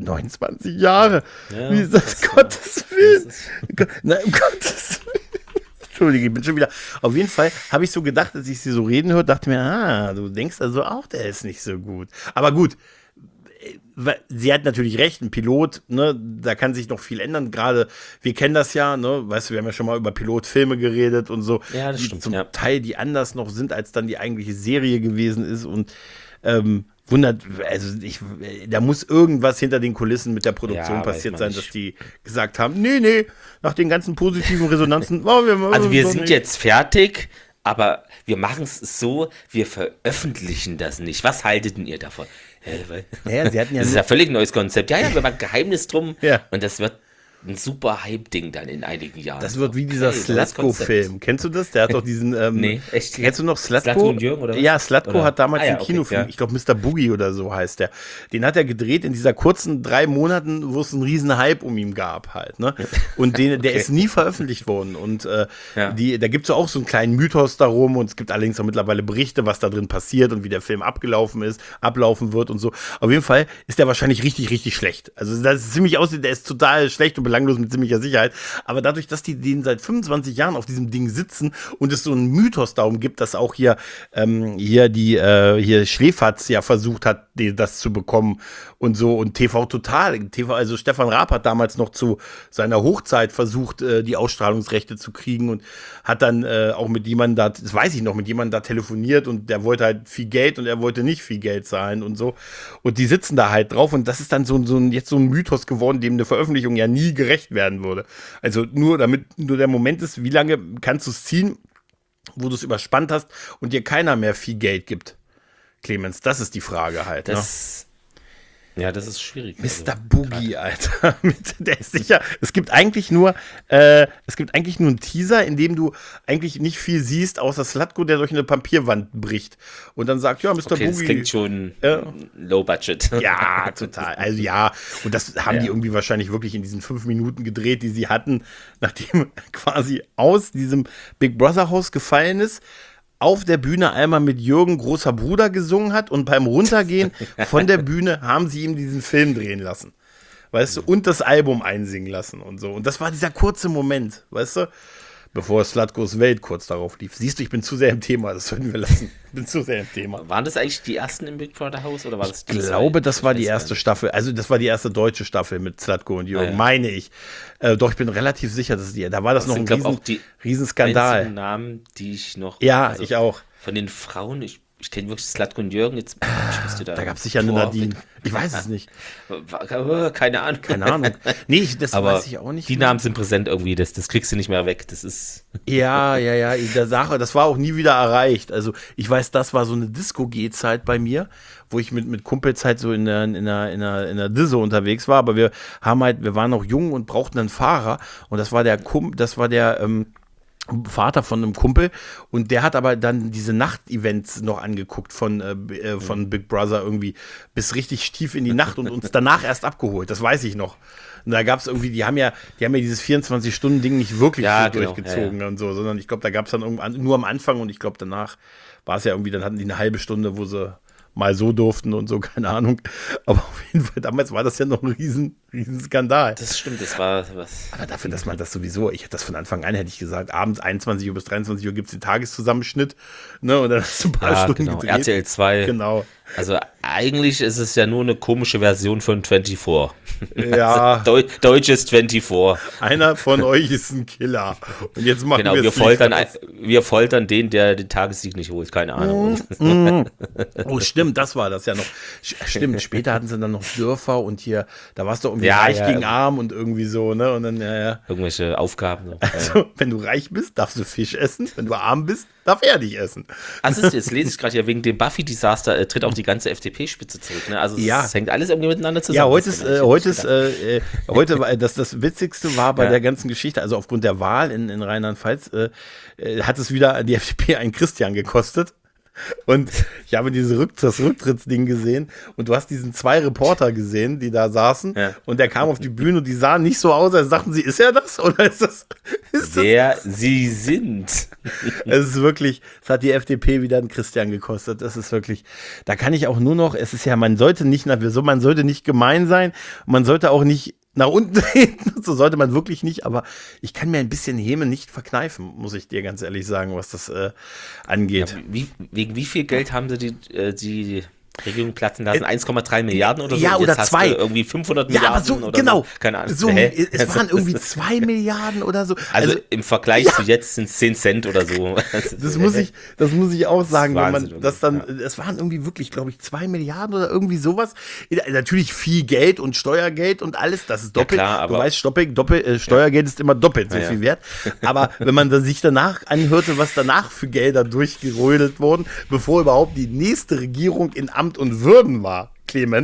S2: 29 Jahre. Ja, wie ist das? Gottes Willen. Um Gottes Willen. Entschuldige, ich bin schon wieder. Auf jeden Fall habe ich so gedacht, als ich sie so reden hörte, dachte mir, du denkst also auch, der ist nicht so gut. Aber gut, sie hat natürlich recht, ein Pilot, ne, da kann sich noch viel ändern. Gerade, wir kennen das ja, ne, weißt du, wir haben ja schon mal über Pilotfilme geredet und so.
S3: Ja, das stimmt.
S2: Zum Teil, die anders noch sind, als dann die eigentliche Serie gewesen ist, und wundert, also da muss irgendwas hinter den Kulissen mit der Produktion passiert sein, dass die gesagt haben, nee, nach den ganzen positiven Resonanzen,
S3: wir sind jetzt fertig, aber wir machen es so, wir veröffentlichen das nicht. Was haltet denn ihr davon?
S2: Naja, sie hatten ja
S3: das ist ja völlig neues Konzept. Ja, wir machen Geheimnis drum,
S2: ja.
S3: Und das wird ein super Hype-Ding dann in einigen Jahren.
S2: Das wird wie dieser Slutko-Film. Kennst du das? Der hat doch diesen.
S3: Nee, echt.
S2: Kennst du noch Slutko?
S3: Slutko und Jürgen, oder was?
S2: Ja, Slutko hat damals einen Kinofilm,
S3: ja.
S2: ich glaube Mr. Boogie oder so heißt der. Den hat er gedreht in dieser kurzen 3 Monaten, wo es einen riesen Hype um ihn gab halt. Ne? Und der ist nie veröffentlicht worden. Und da gibt es auch so einen kleinen Mythos darum und es gibt allerdings auch mittlerweile Berichte, was da drin passiert und wie der Film ablaufen wird und so. Auf jeden Fall ist der wahrscheinlich richtig, richtig schlecht. Also das ist ziemlich aussieht, der ist total schlecht und belanglos mit ziemlicher Sicherheit. Aber dadurch, dass die den seit 25 Jahren auf diesem Ding sitzen und es so einen Mythos darum gibt, dass auch hier Schläferz ja versucht hat, das zu bekommen und so und TV Total, also Stefan Raab hat damals noch zu seiner Hochzeit versucht, die Ausstrahlungsrechte zu kriegen und hat dann auch mit jemandem da, das weiß ich noch, mit jemandem da telefoniert und der wollte halt viel Geld und er wollte nicht viel Geld zahlen und so und die sitzen da halt drauf und das ist dann jetzt so ein Mythos geworden, dem eine Veröffentlichung ja nie gerecht werden würde. Also nur der Moment ist, wie lange kannst du es ziehen, wo du es überspannt hast und dir keiner mehr viel Geld gibt. Clemens, das ist die Frage halt.
S3: Ja, das ist schwierig.
S2: Mr. Boogie, Alter. Der ist sicher. Es gibt eigentlich nur einen Teaser, in dem du eigentlich nicht viel siehst, außer Slutko, der durch eine Papierwand bricht. Und dann sagt, ja, Mr. Boogie.
S3: Das klingt schon low budget.
S2: Ja, total. Also ja, und das haben die irgendwie wahrscheinlich wirklich in diesen 5 Minuten gedreht, die sie hatten, nachdem quasi aus diesem Big Brother Haus gefallen ist, auf der Bühne einmal mit Jürgen Großer Bruder gesungen hat und beim Runtergehen von der Bühne haben sie ihm diesen Film drehen lassen. Weißt du, und das Album einsingen lassen und so. Und das war dieser kurze Moment, weißt du, bevor Slutkos Welt kurz darauf lief. Siehst du, ich bin zu sehr im Thema, das sollten wir lassen. Ich bin zu sehr im Thema.
S3: Waren das eigentlich die ersten im Big Brother Haus oder war das die
S2: Ich glaube, das war die erste Staffel. Also das war die erste deutsche Staffel mit Slutko und Jürgen, meine ich. Doch, ich bin relativ sicher, dass da war das noch ein Riesenskandal.
S3: Namen, die ich noch...
S2: Ja, also ich auch.
S3: Von den Frauen, ich kenne wirklich Slutko und Jürgen. Jetzt,
S2: da gab es sicher eine Nadine. Ich weiß es nicht.
S3: Keine Ahnung.
S2: Keine Ahnung. Nee, das
S3: aber
S2: weiß ich auch nicht.
S3: Die Namen sind präsent irgendwie, das kriegst du nicht mehr weg. Das ist.
S2: Ja, der Sache, das war auch nie wieder erreicht. Also ich weiß, das war so eine Disco-G-Zeit bei mir, wo ich mit Kumpels halt so in der Disse unterwegs war, aber wir waren noch jung und brauchten einen Fahrer und das war der Vater von einem Kumpel und der hat aber dann diese Nacht-Events noch angeguckt von Big Brother irgendwie bis richtig tief in die Nacht und uns danach erst abgeholt, das weiß ich noch. Und da gab es irgendwie, die haben ja dieses 24-Stunden-Ding nicht wirklich durchgezogen und so, sondern ich glaube, da gab es dann irgendwann nur am Anfang und ich glaube, danach war es ja irgendwie, dann hatten die eine halbe Stunde, wo sie mal so durften und so, keine Ahnung. Aber auf jeden Fall, damals war das ja noch ein Riesenskandal.
S3: Das stimmt, das war was.
S2: Aber dafür, dass man das sowieso, ich hätte das von Anfang an, hätte ich gesagt, abends 21 Uhr bis 23 Uhr gibt es den Tageszusammenschnitt, ne, und dann hast du ein paar Stunden gedreht.
S3: RTL 2.
S2: Genau.
S3: Also eigentlich ist es ja nur eine komische Version von 24.
S2: Ja.
S3: Also, deutsches 24.
S2: Einer von euch ist ein Killer. Und jetzt machen
S3: wir foltern den, der den Tagessieg nicht holt. Keine Ahnung.
S2: Oh, stimmt, das war das ja noch. Stimmt, später hatten sie dann noch Dörfer und hier, da warst du irgendwie reich gegen arm und irgendwie so, ne? Und dann,
S3: irgendwelche Aufgaben. So.
S2: Also, wenn du reich bist, darfst du Fisch essen. Wenn du arm bist, darf er dich essen.
S3: Also jetzt lese ich gerade ja, wegen dem Buffy-Desaster tritt auch die ganze FDP-Spitze zurück. Ne? Also es hängt alles irgendwie miteinander zusammen.
S2: Ja, das Witzigste war bei der ganzen Geschichte, also aufgrund der Wahl in Rheinland-Pfalz, hat es wieder die FDP einen Christian gekostet. Und ich habe das Rücktrittsding gesehen und du hast diesen 2 Reporter gesehen, die da saßen und der kam auf die Bühne und die sahen nicht so aus, als sagten sie, ist er das oder ist das?
S3: Wer sie sind.
S2: Es ist wirklich, es hat die FDP wieder einen Christian gekostet. Das ist wirklich, da kann ich auch nur noch, es ist ja, man sollte nicht gemein sein, man sollte auch nicht nach unten treten, so sollte man wirklich nicht, aber ich kann mir ein bisschen Häme nicht verkneifen, muss ich dir ganz ehrlich sagen, was das angeht.
S3: Ja, wegen wie viel Geld haben sie die Regierung platzen lassen? 1,3 Milliarden oder so?
S2: Ja, oder 2.
S3: Irgendwie 500 Milliarden
S2: aber so,
S3: oder
S2: genau.
S3: So. Keine Ahnung.
S2: So, es waren irgendwie 2 Milliarden oder so.
S3: Also im Vergleich zu jetzt sind es 10 Cent oder so.
S2: Das muss ich auch sagen, wenn
S3: Wahnsinn,
S2: man das dann, es waren irgendwie wirklich, glaube ich, 2 Milliarden oder irgendwie sowas. Natürlich viel Geld und Steuergeld und alles, das ist doppelt.
S3: Ja, klar, aber
S2: du weißt, Steuergeld ist immer doppelt so viel wert. Aber wenn man sich danach anhörte, was danach für Gelder durchgerödelt wurden, bevor überhaupt die nächste Regierung in Amt und Würden war, Clemens,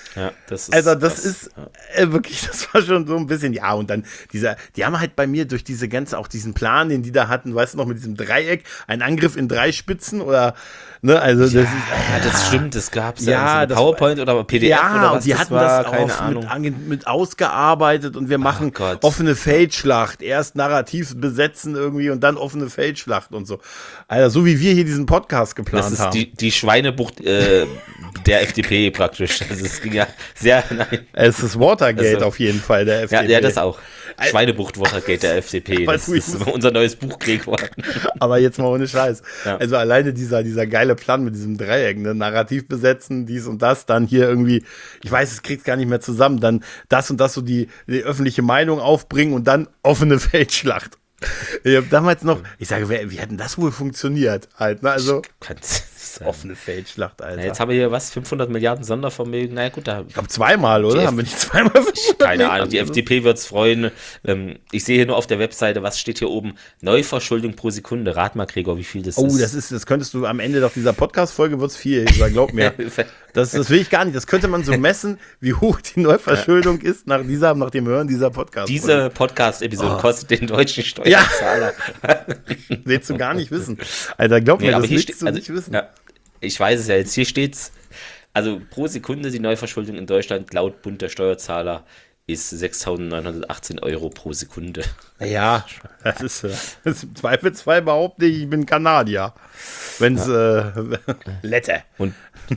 S3: Ja, das ist
S2: Also das ist wirklich, das war schon so ein bisschen, ja, und dann die haben halt bei mir durch diese ganze, auch diesen Plan, den die da hatten, weißt du noch, mit diesem Dreieck, ein Angriff in 3 Spitzen oder, ne, also das ist,
S3: das stimmt, das gab es
S2: ja,
S3: so PowerPoint oder PDF
S2: ja,
S3: oder was
S2: und die
S3: das
S2: hatten
S3: war,
S2: das
S3: keine
S2: auch
S3: Ahnung.
S2: mit ausgearbeitet und wir machen
S3: Gott.
S2: offene Feldschlacht, erst narrativ besetzen irgendwie und dann offene Feldschlacht und so. Also so wie wir hier diesen Podcast geplant
S3: Das ist
S2: haben.
S3: die Schweinebucht der FDP praktisch. Also es ging ja sehr, nein.
S2: Es ist Watergate
S3: Also,
S2: auf jeden Fall, der FDP.
S3: Ja, das auch. Schweinebucht Watergate der FDP.
S2: Aber
S3: Das ist unser neues Buch geworden.
S2: Aber jetzt mal ohne Scheiß.
S3: Ja.
S2: Also alleine dieser geile Plan mit diesem Dreieck, ne? Narrativ besetzen, dies und das, dann hier irgendwie, ich weiß, es kriegt gar nicht mehr zusammen, dann das und das so die öffentliche Meinung aufbringen und dann offene Feldschlacht. Ich habe damals noch, ich sage, wie hat denn das wohl funktioniert? Halt, ne? Also, offene Feldschlacht, Alter.
S3: Na, jetzt haben wir hier 500 Milliarden Sondervermögen. Na ja, gut, da.
S2: Ich glaube zweimal, oder? Haben wir nicht zweimal 500
S3: Keine Ahnung, die
S2: Milliarden?
S3: FDP wird es freuen. Ich sehe hier nur auf der Webseite, was steht hier oben? Neuverschuldung pro Sekunde. Rat mal, Gregor, wie viel das ist.
S2: Das könntest du am Ende doch dieser Podcast-Folge, wird es viel, glaub mir. Das will ich gar nicht. Das könnte man so messen, wie hoch die Neuverschuldung ist nach dem Hören dieser Podcast.
S3: Diese Podcast-Episode kostet den deutschen Steuerzahler.
S2: Willst du gar nicht wissen. Alter, glaub mir,
S3: aber
S2: das
S3: hier
S2: willst du nicht wissen.
S3: Ja, ich weiß es ja jetzt. Hier steht's. Also pro Sekunde die Neuverschuldung in Deutschland laut Bund der Steuerzahler ist 6.918 Euro pro Sekunde.
S2: Ja, das ist im Zweifelsfall behaupte ich bin Kanadier. Wenn's Lette.
S3: Und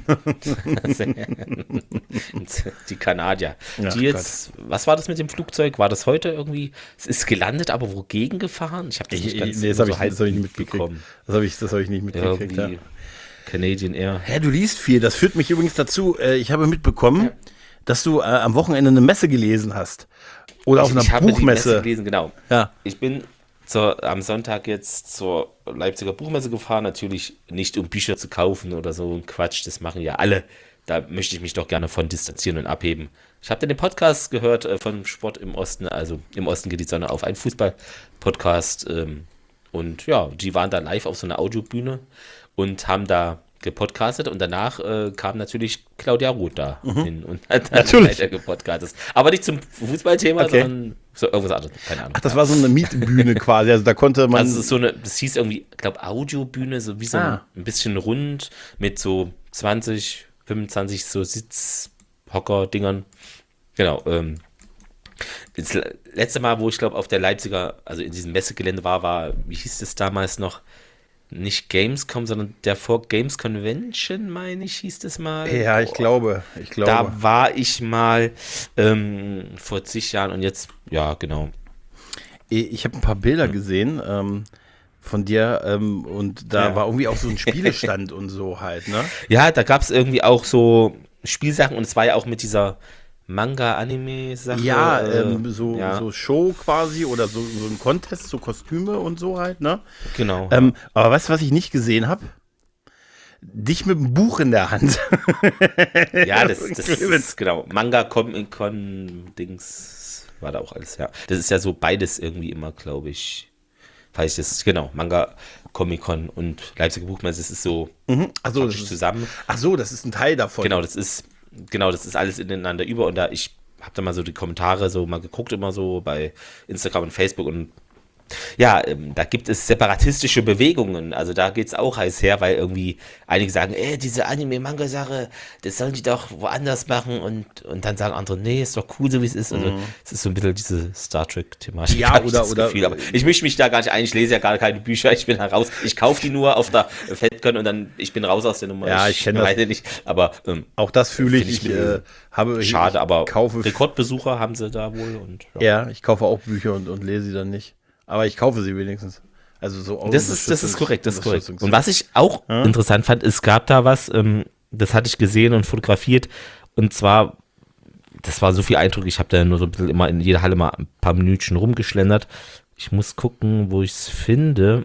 S3: die Kanadier.
S2: Ach
S3: Die jetzt, was war das mit dem Flugzeug? War das heute irgendwie? Es ist gelandet, aber wogegen gefahren? Ich habe das nicht ganz
S2: das hab ich nicht mitgekriegt. Das habe ich nicht mitgekriegt.
S3: Irgendwie Canadian Air.
S2: Ja, du liest viel. Das führt mich übrigens dazu, ich habe mitbekommen, dass du am Wochenende eine Messe gelesen hast. Oder auf einer
S3: Ich habe die Messe
S2: Buchmesse.
S3: gelesen, genau.
S2: Ja.
S3: Ich bin am Sonntag jetzt zur Leipziger Buchmesse gefahren, natürlich nicht um Bücher zu kaufen oder so ein Quatsch, das machen ja alle. Da möchte ich mich doch gerne von distanzieren und abheben. Ich habe den Podcast gehört von Sport im Osten, also im Osten geht die Sonne auf, ein Fußball-Podcast. Und ja, die waren da live auf so einer Audiobühne und haben da gepodcastet und danach kam natürlich Claudia Roth da hin und hat dann weiter gepodcastet. Aber nicht zum Fußballthema, sondern so irgendwas anderes, keine Ahnung.
S2: Ach, das war so eine Mietbühne quasi, also da konnte man...
S3: Also es ist so eine, das hieß irgendwie, ich glaube Audiobühne, so wie so ein bisschen rund mit so 20, 25 so Sitzhocker-Dingern. Genau, das letzte Mal, wo ich glaube auf der Leipziger, also in diesem Messegelände war, wie hieß das damals noch? Nicht Gamescom, sondern der Games Convention, meine ich, hieß das mal.
S2: Ja, ich glaube.
S3: Da war ich mal vor zig Jahren und jetzt, ja, genau.
S2: Ich habe ein paar Bilder gesehen von dir und da war irgendwie auch so ein Spielestand und so halt, ne?
S3: Ja, da gab es irgendwie auch so Spielsachen und es war ja auch mit dieser Manga-Anime-Sache.
S2: Ja, so Show quasi oder so ein Contest, so Kostüme und so halt, ne?
S3: Genau.
S2: Aber weißt du, was ich nicht gesehen habe? Dich mit einem Buch in der Hand.
S3: Ja, das ist genau. Manga, Comic-Con-Dings war da auch alles, ja. Das ist ja so beides irgendwie immer, glaube ich. Falls ich das, genau, Manga, Comic-Con und Leipziger Buchmesse, das ist so
S2: Also
S3: zusammen.
S2: Ach so, das ist ein Teil davon.
S3: Genau, das ist alles ineinander über und ich habe da mal so die Kommentare so mal geguckt, immer so bei Instagram und Facebook und ja, da gibt es separatistische Bewegungen, also da geht es auch heiß her, weil irgendwie einige sagen, diese Anime-Manga-Sache, das sollen die doch woanders machen und dann sagen andere, nee, ist doch cool, so wie es ist. Also es ist so ein bisschen diese Star Trek-Thematik.
S2: Ja, oder
S3: Gefühl, aber ich mische mich da gar nicht ein, ich lese ja gar keine Bücher, ich bin da raus, ich kaufe die nur auf der FedCon und dann, ich bin raus aus der Nummer.
S2: Ja, ich kenne das.
S3: Nicht, aber
S2: auch das fühle ich.
S3: Schade, aber
S2: kaufe
S3: Rekordbesucher haben sie da wohl. Und
S2: ja, ich kaufe auch Bücher und lese sie dann nicht. Aber ich kaufe sie wenigstens. Also so
S3: das ist korrekt, das ist korrekt. Und was ich auch interessant fand, es gab da was, das hatte ich gesehen und fotografiert. Und zwar, das war so viel Eindruck, ich habe da nur so ein bisschen immer in jeder Halle mal ein paar Minütchen rumgeschlendert. Ich muss gucken, wo ich es finde.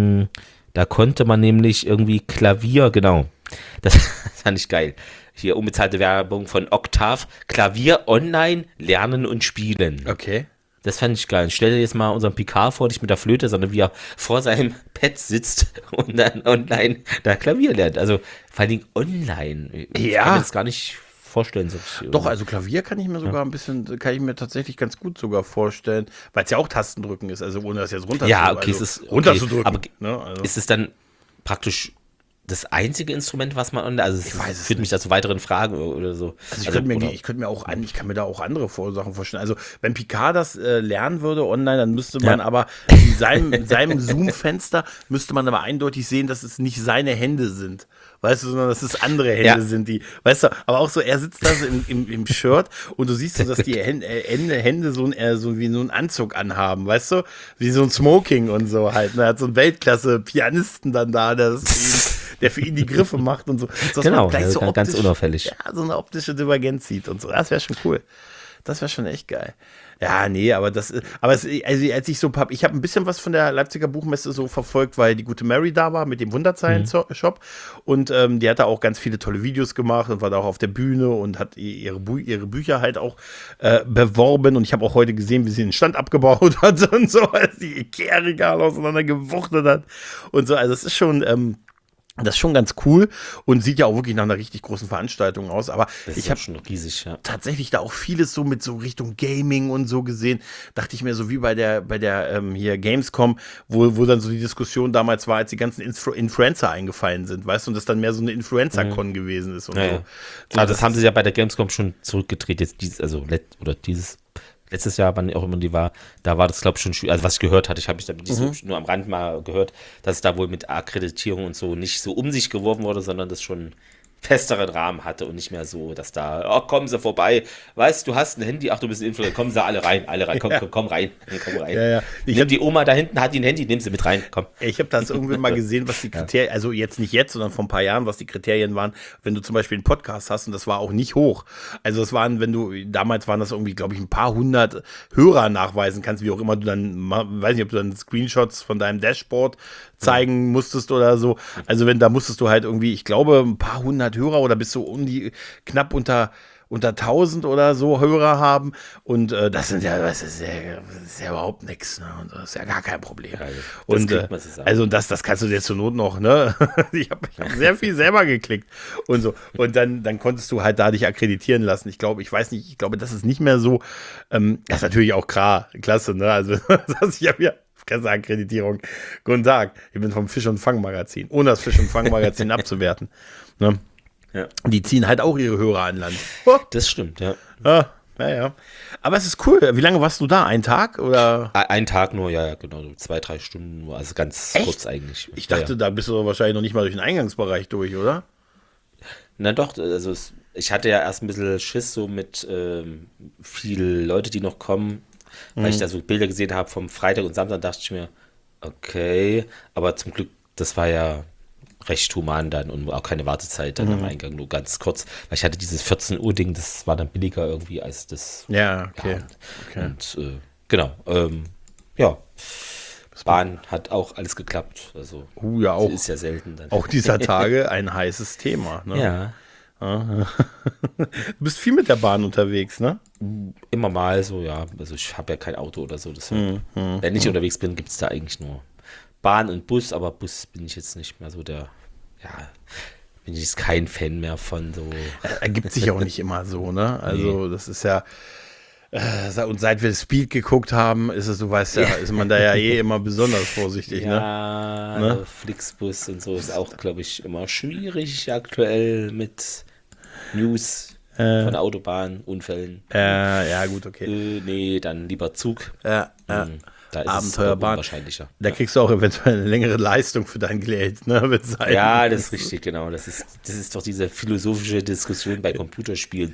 S3: Da konnte man nämlich irgendwie Klavier, genau. Das fand ich geil. Hier unbezahlte Werbung von Octave. Klavier online lernen und spielen.
S2: Okay.
S3: Das fand ich geil. Stell dir jetzt mal unseren Picard vor, nicht mit der Flöte, sondern wie er vor seinem Pad sitzt und dann online da Klavier lernt. Also vor allen Dingen online. Ich kann mir das gar nicht vorstellen. So
S2: Doch, also Klavier kann ich mir sogar kann ich mir tatsächlich ganz gut sogar vorstellen, weil es ja auch Tastendrücken ist, also ohne das jetzt runterzudrücken.
S3: Aber
S2: ne? Also.
S3: ist es dann praktisch das einzige Instrument, was man, also es führt mich da zu weiteren Fragen oder so.
S2: Also ich kann mir da auch andere Sachen vorstellen. Also wenn Picard das lernen würde online, dann müsste man aber in seinem Zoom-Fenster müsste man aber eindeutig sehen, dass es nicht seine Hände sind. Weißt du, sondern dass es andere Hände sind, die, weißt du, aber auch so, er sitzt da so im Shirt und du siehst so, dass die Hände so wie so einen Anzug anhaben, weißt du, wie so ein Smoking und so halt. Er hat so einen Weltklasse-Pianisten dann da, der für ihn die Griffe macht und so. So
S3: genau,
S2: gleich so
S3: ganz unauffällig.
S2: Ja, so eine optische Divergenz sieht und so. Das wäre schon cool. Das wäre schon echt geil. Ja, nee, also als ich ich habe ein bisschen was von der Leipziger Buchmesse so verfolgt, weil die gute Mary da war mit dem Wunderzeichen-Shop und die hat da auch ganz viele tolle Videos gemacht und war da auch auf der Bühne und hat ihre Bücher halt auch beworben und ich habe auch heute gesehen, wie sie den Stand abgebaut hat und so, als die Ikea-Regale auseinandergewuchtet hat und so, also es ist schon das ist schon ganz cool und sieht ja auch wirklich nach einer richtig großen Veranstaltung aus, aber ich habe
S3: schon riesig, ja.
S2: Tatsächlich da auch vieles so mit so Richtung Gaming und so gesehen, dachte ich mir so wie bei der hier Gamescom, wo dann so die Diskussion damals war, als die ganzen Influencer eingefallen sind, weißt du, und das dann mehr so eine Influencer-Con gewesen ist und so.
S3: Ja. Aber das haben sie ja bei der Gamescom schon zurückgedreht, jetzt letztes Jahr, wann auch immer die war, da war das, glaube ich, schon schwierig. Also was ich gehört hatte, ich habe mich da nur am Rand mal gehört, dass es da wohl mit Akkreditierung und so nicht so um sich geworfen wurde, sondern das schon festeren Rahmen hatte und nicht mehr so, dass da, oh, kommen Sie vorbei, weißt du, hast ein Handy, ach, du bist ein Influencer, kommen Sie alle rein, komm rein.
S2: Ja.
S3: Die Oma da hinten hat ein Handy, nimm sie mit rein, komm.
S2: Ich habe das irgendwie mal gesehen, was die Kriterien, also jetzt nicht jetzt, sondern vor ein paar Jahren, was die Kriterien waren, wenn du zum Beispiel einen Podcast hast und das war auch nicht hoch. Also es waren, damals waren das irgendwie, glaube ich, ein paar hundert Hörer nachweisen kannst, wie auch immer du dann, weiß nicht, ob du dann Screenshots von deinem Dashboard zeigen musstest oder so. Also da musstest du halt irgendwie, ich glaube, ein paar hundert Hörer oder bis so knapp unter 1000 oder so Hörer haben und das ist ja überhaupt nichts, ne? Und das ist ja gar kein Problem. Ja, und also das kannst du dir zur Not noch, ne? Ich hab sehr viel selber geklickt und so und dann konntest du halt da dich akkreditieren lassen. Ich glaube, das ist nicht mehr so. Das ist natürlich auch klasse, ne? Also ich habe ja Presseakkreditierung. Guten Tag, ich bin vom Fisch- und Fang-Magazin, ohne das Fisch- und Fang-Magazin abzuwerten. Ne? Ja. Die ziehen halt auch ihre Hörer an Land.
S3: Oh. Das stimmt, ja.
S2: Ja. Aber es ist cool. Wie lange warst du da? Ein Tag? Oder?
S3: Ein Tag nur, ja, genau. 2-3 Stunden nur. Also ganz kurz eigentlich.
S2: Ich dachte, da bist du wahrscheinlich noch nicht mal durch den Eingangsbereich durch, oder?
S3: Na doch, also ich hatte ja erst ein bisschen Schiss so mit viele Leute, die noch kommen. Weil ich da so Bilder gesehen habe vom Freitag und Samstag, dachte ich mir, okay, aber zum Glück, das war ja recht human dann und auch keine Wartezeit dann am Eingang, nur ganz kurz, weil ich hatte dieses 14 Uhr Ding, das war dann billiger irgendwie als das.
S2: Ja, okay.
S3: Und genau, Bahn hat auch alles geklappt, also
S2: ja, auch,
S3: ist ja selten dann.
S2: Auch dieser Tage ein heißes Thema, ne?
S3: Ja.
S2: Du bist viel mit der Bahn unterwegs, ne?
S3: Immer mal so, ja. Also ich habe ja kein Auto oder so. Deshalb, wenn ich unterwegs bin, gibt es da eigentlich nur Bahn und Bus. Aber Bus bin ich jetzt nicht mehr so bin ich jetzt kein Fan mehr von so.
S2: Ergibt sich auch nicht immer so, ne? Also das ist ja, und seit wir Speed geguckt haben, ist es, du weißt ja, ist man da ja immer besonders vorsichtig, ne?
S3: Ja, Flixbus und so ist auch, glaube ich, immer schwierig aktuell mit News von Autobahnunfällen.
S2: Ja, gut, okay.
S3: Nee, dann lieber Zug.
S2: Ja.
S3: Da ist
S2: Abenteuerbahn.
S3: Es wahrscheinlicher.
S2: Da kriegst du auch eventuell eine längere Leistung für dein Geld, ne?
S3: Ja, das ist richtig, genau. Das ist doch diese philosophische Diskussion bei Computerspielen.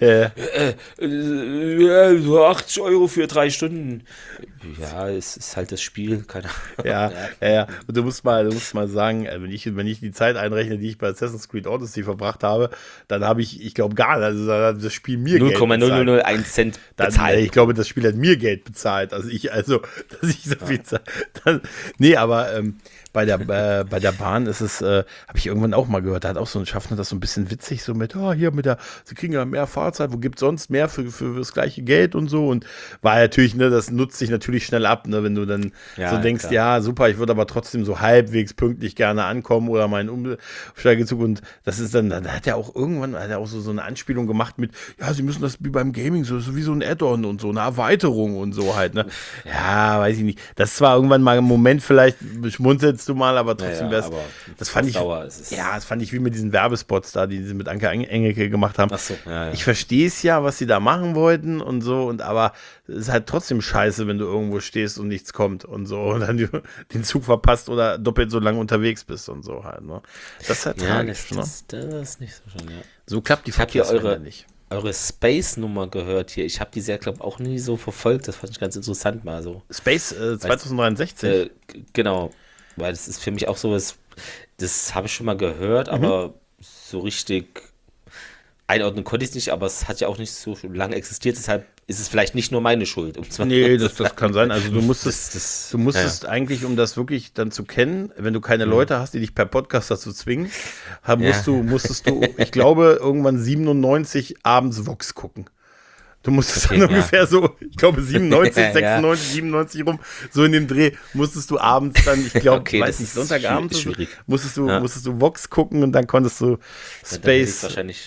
S3: 80 Euro für 3 Stunden. Ja, es ist halt das Spiel, keine Ahnung.
S2: Ja. Und du musst mal sagen, wenn ich die Zeit einrechne, die ich bei Assassin's Creed Odyssey verbracht habe, dann habe ich glaube das Spiel mir Geld bezahlt.
S3: 0,0001 Cent bezahlt.
S2: Ich glaube, das Spiel hat mir Geld bezahlt. Dass ich so viel Zeit. Nee, aber bei der Bahn ist es, habe ich irgendwann auch mal gehört, da hat auch so ein Schaffner das so ein bisschen witzig, so mit, hier sie kriegen ja mehr Fahrzeit, wo gibt's sonst mehr für das gleiche Geld und so, und war natürlich, ne, das nutzt sich natürlich schnell ab, ne, wenn du dann so denkst, klar. Ja, super, ich würde aber trotzdem so halbwegs pünktlich gerne ankommen oder meinen Umsteigezug, und das ist dann hat er auch irgendwann, so eine Anspielung gemacht mit, ja, sie müssen das wie beim Gaming, so wie so ein Add-on und so, eine Erweiterung und so halt, ne. Ja, weiß ich nicht. Das war irgendwann mal im Moment, vielleicht schmunzelst du mal, aber trotzdem wär's, das fand ich, das fand ich wie mit diesen Werbespots da, die sie mit Anke Engelke gemacht haben.
S3: Ach so, ja.
S2: Ich verstehe es ja, was sie da machen wollten und so, aber es ist halt trotzdem scheiße, wenn du irgendwo stehst und nichts kommt und so und dann den Zug verpasst oder doppelt so lange unterwegs bist und so halt, ne. Das ist halt tragisch, ne?
S3: Das ist nicht so schön, ja.
S2: So klappt die Verkehrswende nicht.
S3: Eure Space-Nummer gehört hier. Ich habe die sehr, glaube ich, auch nie so verfolgt. Das fand ich ganz interessant mal so.
S2: Space 2063?
S3: Genau. Weil das ist für mich auch sowas, das habe ich schon mal gehört, aber so richtig einordnen konnte ich es nicht, aber es hat ja auch nicht so lange existiert, deshalb ist es vielleicht nicht nur meine Schuld.
S2: Nee, das kann sein. Also du musstest eigentlich, um das wirklich dann zu kennen, wenn du keine Leute hast, die dich per Podcast dazu zwingen, musstest du, ich glaube, irgendwann 97 abends Vox gucken. Du musstest dann ungefähr so, ich glaube 97, 96, 97 rum, so in dem Dreh, musstest du abends dann, ich glaube, weiß nicht, Sonntagabend musstest du Vox gucken und dann konntest du Space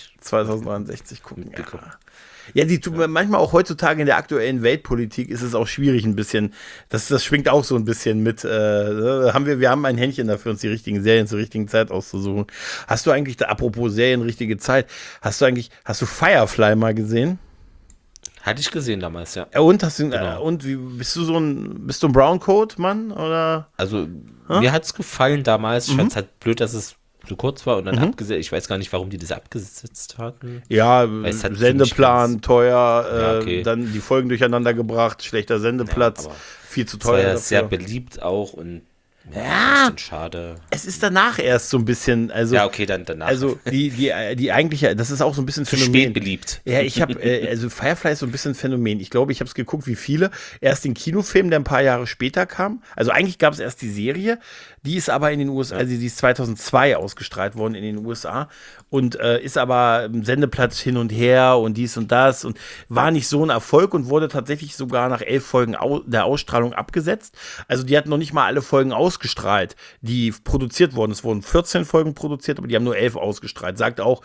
S2: 2063 gucken. Ja, manchmal auch heutzutage in der aktuellen Weltpolitik ist es auch schwierig ein bisschen, das schwingt auch so ein bisschen mit, wir haben ein Händchen dafür, uns die richtigen Serien zur richtigen Zeit auszusuchen. Hast du eigentlich, apropos Serien, richtige Zeit, hast du Firefly mal gesehen?
S3: Hatte ich gesehen damals, ja.
S2: Und bist du ein Browncoat-Mann, oder?
S3: Also, mir hat es gefallen damals. Ich fand es halt blöd, dass es so kurz war und dann abgesetzt. Ich weiß gar nicht, warum die das abgesetzt hatten.
S2: Ja, Sendeplan, teuer, dann die Folgen durcheinander gebracht, schlechter Sendeplatz, viel zu teuer.
S3: War ja sehr beliebt auch und ein bisschen schade.
S2: Es ist danach erst so ein bisschen, also.
S3: Ja, okay, dann danach.
S2: Also, die eigentliche, das ist auch so ein bisschen Phänomen.
S3: Spät beliebt.
S2: Ja, ich habe, also Firefly ist so ein bisschen Phänomen. Ich glaube, ich habe es geguckt, wie viele. Erst den Kinofilm, der ein paar Jahre später kam. Also eigentlich gab es erst die Serie, die ist aber in den USA, also die ist 2002 ausgestrahlt worden in den USA und ist aber im Sendeplatz hin und her und dies und das und war nicht so ein Erfolg und wurde tatsächlich sogar nach 11 Folgen der Ausstrahlung abgesetzt. Also die hatten noch nicht mal alle Folgen ausgestrahlt, die produziert wurden. Es wurden 14 Folgen produziert, aber die haben nur 11 ausgestrahlt. Sagt auch,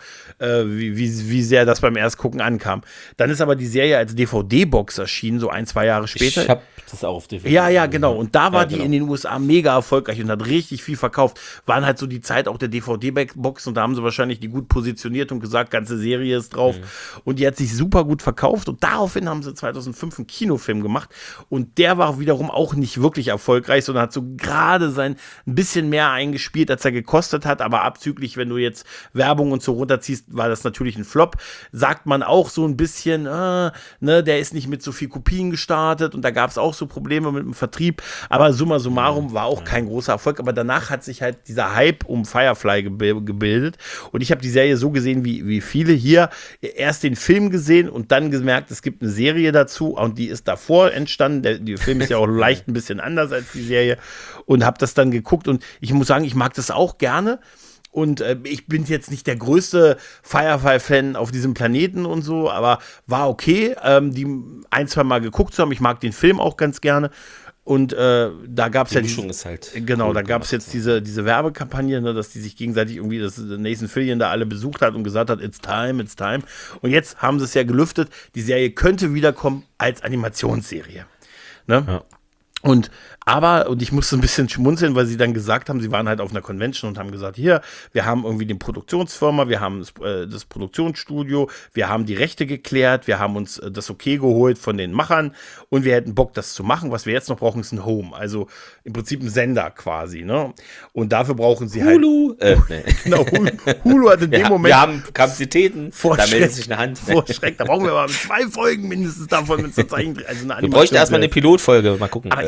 S2: wie sehr das beim Erstgucken ankam. Dann ist aber die Serie als DVD-Box erschienen, so 1-2 Jahre später.
S3: Ich habe das auch auf DVD.
S2: Ja, genau. Und da war die in den USA mega erfolgreich und hat richtig viel verkauft. Waren halt so die Zeit auch der DVD-Box und da haben sie wahrscheinlich die gut positioniert und gesagt, ganze Serie ist drauf. Und die hat sich super gut verkauft und daraufhin haben sie 2005 einen Kinofilm gemacht und der war wiederum auch nicht wirklich erfolgreich, sondern hat so gerade ein bisschen mehr eingespielt, als er gekostet hat, aber abzüglich, wenn du jetzt Werbung und so runterziehst, war das natürlich ein Flop. Sagt man auch so ein bisschen, der ist nicht mit so viel Kopien gestartet und da gab es auch so Probleme mit dem Vertrieb, aber summa summarum war auch kein großer Erfolg, aber danach hat sich halt dieser Hype um Firefly gebildet und ich habe die Serie so gesehen, wie viele hier, erst den Film gesehen und dann gemerkt, es gibt eine Serie dazu und die ist davor entstanden, der Film ist ja auch leicht ein bisschen anders als die Serie und habe das dann geguckt und ich muss sagen, ich mag das auch gerne. Und ich bin jetzt nicht der größte Firefly-Fan auf diesem Planeten und so, aber war okay, die 1-2 Mal geguckt zu haben. Ich mag den Film auch ganz gerne. Und da gab es ja da gab es jetzt diese Werbekampagne, ne, dass die sich gegenseitig irgendwie, dass Nathan Fillion da alle besucht hat und gesagt hat, it's time. Und jetzt haben sie es ja gelüftet, die Serie könnte wiederkommen als Animationsserie. Ne? Ja. Und ich musste ein bisschen schmunzeln, weil sie dann gesagt haben, sie waren halt auf einer Convention und haben gesagt, hier, wir haben irgendwie die Produktionsfirma, wir haben das Produktionsstudio, wir haben die Rechte geklärt, wir haben uns das Okay geholt von den Machern und wir hätten Bock, das zu machen. Was wir jetzt noch brauchen, ist ein Home, also im Prinzip ein Sender quasi, ne? Und dafür brauchen sie
S3: Hulu.
S2: Genau, Hulu hat in dem Moment.
S3: Wir haben Kapazitäten, da meldet sich eine Hand.
S2: Da brauchen wir aber 2 Folgen mindestens davon mit so Zeichen. Also eine
S3: wir bräuchten erstmal eine Pilotfolge, mal gucken.
S2: Aber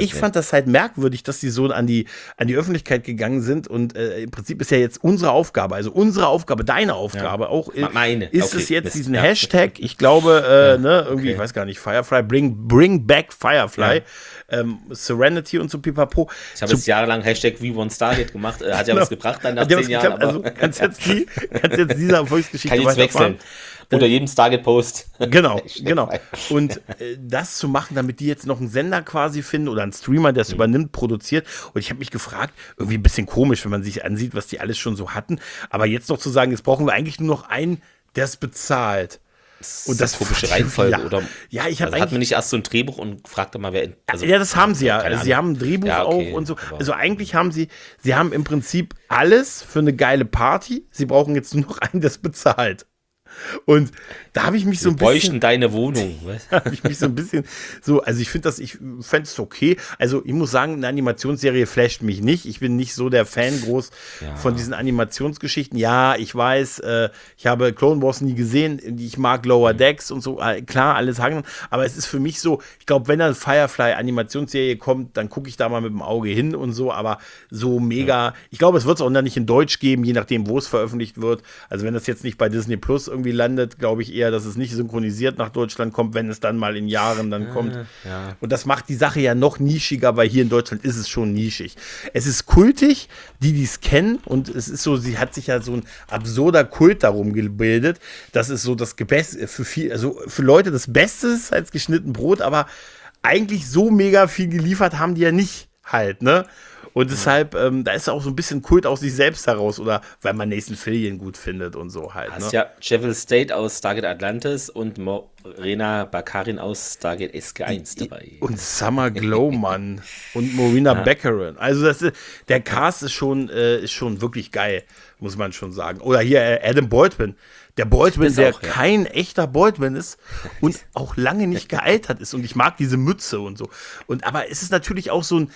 S2: ich fand das halt merkwürdig, dass die so an die Öffentlichkeit gegangen sind und im Prinzip ist ja jetzt unsere Aufgabe, deine Aufgabe auch,
S3: meine.
S2: ist es jetzt diesen Hashtag, ich glaube, irgendwie, ich weiß gar nicht, Firefly, bring back Firefly, Serenity und so pipapo.
S3: Ich habe jetzt jahrelang Hashtag We Want Stargate gemacht, hat ja was gebracht dann nach 10 Jahren.
S2: Also kannst jetzt dieser Erfolgsgeschichte
S3: kann jetzt wechseln. Unter jedem Stargate-Post.
S2: Genau. Und das zu machen, damit die jetzt noch einen Sender quasi finden oder einen Streamer, der es übernimmt, produziert. Und ich habe mich gefragt, irgendwie ein bisschen komisch, wenn man sich ansieht, was die alles schon so hatten. Aber jetzt noch zu sagen, jetzt brauchen wir eigentlich nur noch einen, der es bezahlt.
S3: Und das komische Reihenfolge, oder?
S2: Ja, ich habe
S3: hat man nicht erst so ein Drehbuch und fragte mal, wer.
S2: Ja, das haben sie ja. Sie haben ein Drehbuch auch und so. Also eigentlich haben sie haben im Prinzip alles für eine geile Party. Sie brauchen jetzt nur noch einen, der es bezahlt. Und da habe ich mich so ein bisschen.
S3: Bräuchten deine Wohnung.
S2: Habe ich mich so ein bisschen so, also ich fände es okay. Also ich muss sagen, eine Animationsserie flasht mich nicht. Ich bin nicht so der Fan groß von diesen Animationsgeschichten. Ja, ich weiß, ich habe Clone Wars nie gesehen. Ich mag Lower Decks und so. Klar, alles Hagen. Aber es ist für mich so, ich glaube, wenn eine Firefly Animationsserie kommt, dann gucke ich da mal mit dem Auge hin und so. Aber so mega, ich glaube, es wird es auch noch nicht in Deutsch geben, je nachdem, wo es veröffentlicht wird. Also wenn das jetzt nicht bei Disney Plus irgendwie landet, glaube ich eher, dass es nicht synchronisiert nach Deutschland kommt, wenn es dann mal in Jahren dann kommt. Ja. Und das macht die Sache ja noch nischiger, weil hier in Deutschland ist es schon nischig. Es ist kultig, die es kennen, und es ist so, sie hat sich ja so ein absurder Kult darum gebildet. Das ist so das Beste für Leute das Beste ist als geschnitten Brot, aber eigentlich so mega viel geliefert haben die ja nicht halt, ne? Und deshalb, da ist auch so ein bisschen Kult aus sich selbst heraus, oder weil man Nathan Fillion gut findet und so halt.
S3: Hast ja Jewel State aus Stargate Atlantis und Morena Baccarin aus Stargate SG1 dabei.
S2: Und Summer Glowman und Morena Baccarin. Also der Cast ist schon wirklich geil, muss man schon sagen. Oder hier Adam Boydman. Der Boydman, der kein echter Boydman ist und auch lange nicht gealtert ist. Und ich mag diese Mütze und so. Aber es ist natürlich auch so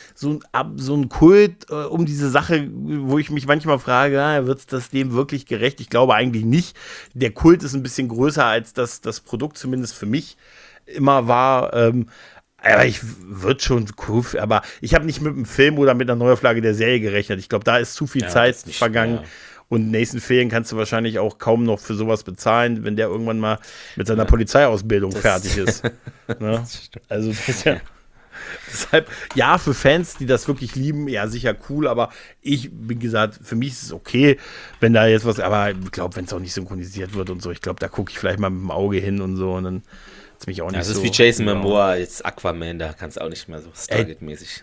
S2: ein Kult um diese Sache, wo ich mich manchmal frage, wird das dem wirklich gerecht? Ich glaube eigentlich nicht. Der Kult ist ein bisschen größer, als das Produkt zumindest für mich immer war. Aber ich würde schon cool, aber ich habe nicht mit einem Film oder mit einer Neuauflage der Serie gerechnet. Ich glaube, da ist zu viel Zeit vergangen. Ja. Und Nathan Fillion kannst du wahrscheinlich auch kaum noch für sowas bezahlen, wenn der irgendwann mal mit seiner Polizeiausbildung fertig ist. Ne? Also das ist ja. Deshalb, ja, für Fans, die das wirklich lieben, ja, sicher cool, aber wie gesagt, für mich ist es okay, wenn da jetzt was, aber ich glaube, wenn es auch nicht synchronisiert wird und so, ich glaube, da gucke ich vielleicht mal mit dem Auge hin und so, und dann ist mich auch nicht so.
S3: Das ist wie Jason Momoa, jetzt Aquaman, da kannst du auch nicht mehr so Stargate-mäßig.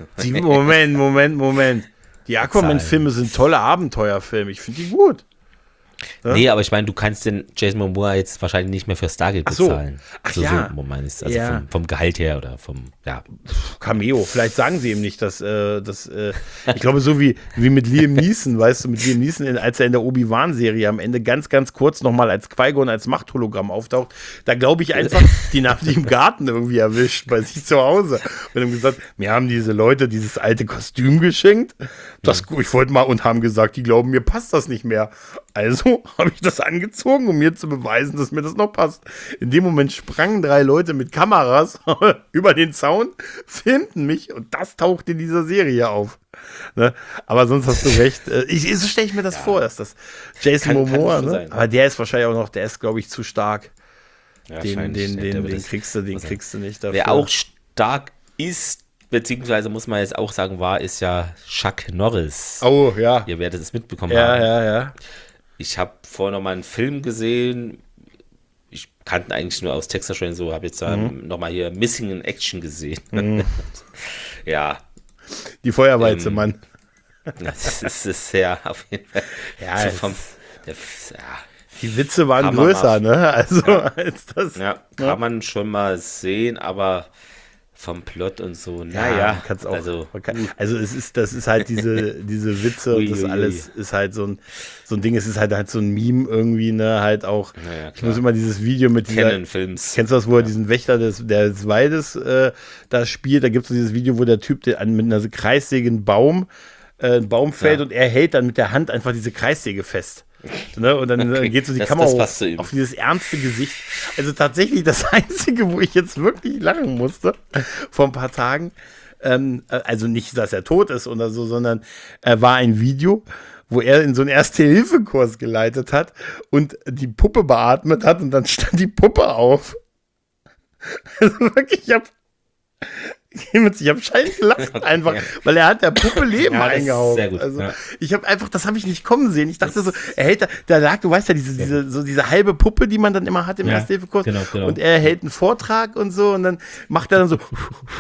S2: Moment. Die Aquaman-Filme sind tolle Abenteuerfilme. Ich finde die gut.
S3: Ja? Nee, aber ich meine, du kannst den Jason Momoa jetzt wahrscheinlich nicht mehr für Stargate bezahlen. So meinst du, also vom Gehalt her oder vom,
S2: Cameo. Vielleicht sagen sie ihm nicht, dass ich glaube, so wie mit Liam Neeson, weißt du, mit Liam Neeson, als er in der Obi-Wan-Serie am Ende ganz, ganz kurz nochmal als Qui-Gon als Machthologramm auftaucht, da glaube ich einfach, die haben die im Garten irgendwie erwischt, bei sich zu Hause. Und haben gesagt, mir haben diese Leute dieses alte Kostüm geschenkt, ich wollte mal, und haben gesagt, die glauben, mir passt das nicht mehr. Also habe ich das angezogen, um mir zu beweisen, dass mir das noch passt. In dem Moment sprangen 3 Leute mit Kameras über den Zaun, filmten mich, und das taucht in dieser Serie auf. Ne? Aber sonst hast du recht. So stelle ich mir das vor, dass das Jason Momoa, ne? Sein, aber der ist wahrscheinlich auch noch, der ist, glaube ich, zu stark. Ja, den kriegst du nicht dafür.
S3: Wer auch stark ist, beziehungsweise muss man jetzt auch sagen, ist ja Chuck Norris.
S2: Oh, ja.
S3: Ihr werdet es mitbekommen haben.
S2: Ja.
S3: Ich habe vorher noch mal einen Film gesehen. Ich kannte eigentlich nur aus Texas Ranger, so habe jetzt noch mal hier Missing in Action gesehen. Ja.
S2: Die Feuerwalze, Mann.
S3: Das ist ja auf jeden Fall.
S2: Ja, so die Witze waren größer, ne? Also als das.
S3: Ja, kann man schon mal sehen, aber vom Plot und so,
S2: kannst auch. Also das ist halt diese Witze und das alles ist halt so ein Ding, es ist halt so ein Meme irgendwie, ne, halt auch. Ja, ich muss immer dieses Video mit dieser,
S3: Films.
S2: Kennst du das, wo er diesen Wächter des Waldes da spielt, da gibt es so dieses Video, wo der Typ mit einer Kreissäge ein Baum fällt und er hält dann mit der Hand einfach diese Kreissäge fest. Ne? Und dann geht so die Kamera auf dieses ernste Gesicht. Also tatsächlich das Einzige, wo ich jetzt wirklich lachen musste vor ein paar Tagen, also nicht, dass er tot ist oder so, sondern war ein Video, wo er in so einen Erste-Hilfe-Kurs geleitet hat und die Puppe beatmet hat und dann stand die Puppe auf. Also wirklich, ich habe scheinend gelacht einfach, weil er hat der Puppe Leben eingehaucht.
S3: Sehr gut.
S2: Also ich habe einfach, das habe ich nicht kommen sehen. Ich dachte so, er hält da lag, du weißt ja, diese halbe Puppe, die man dann immer hat im Erste-Hilfe-Kurs.
S3: Genau.
S2: Und er hält einen Vortrag und so und dann macht er dann so,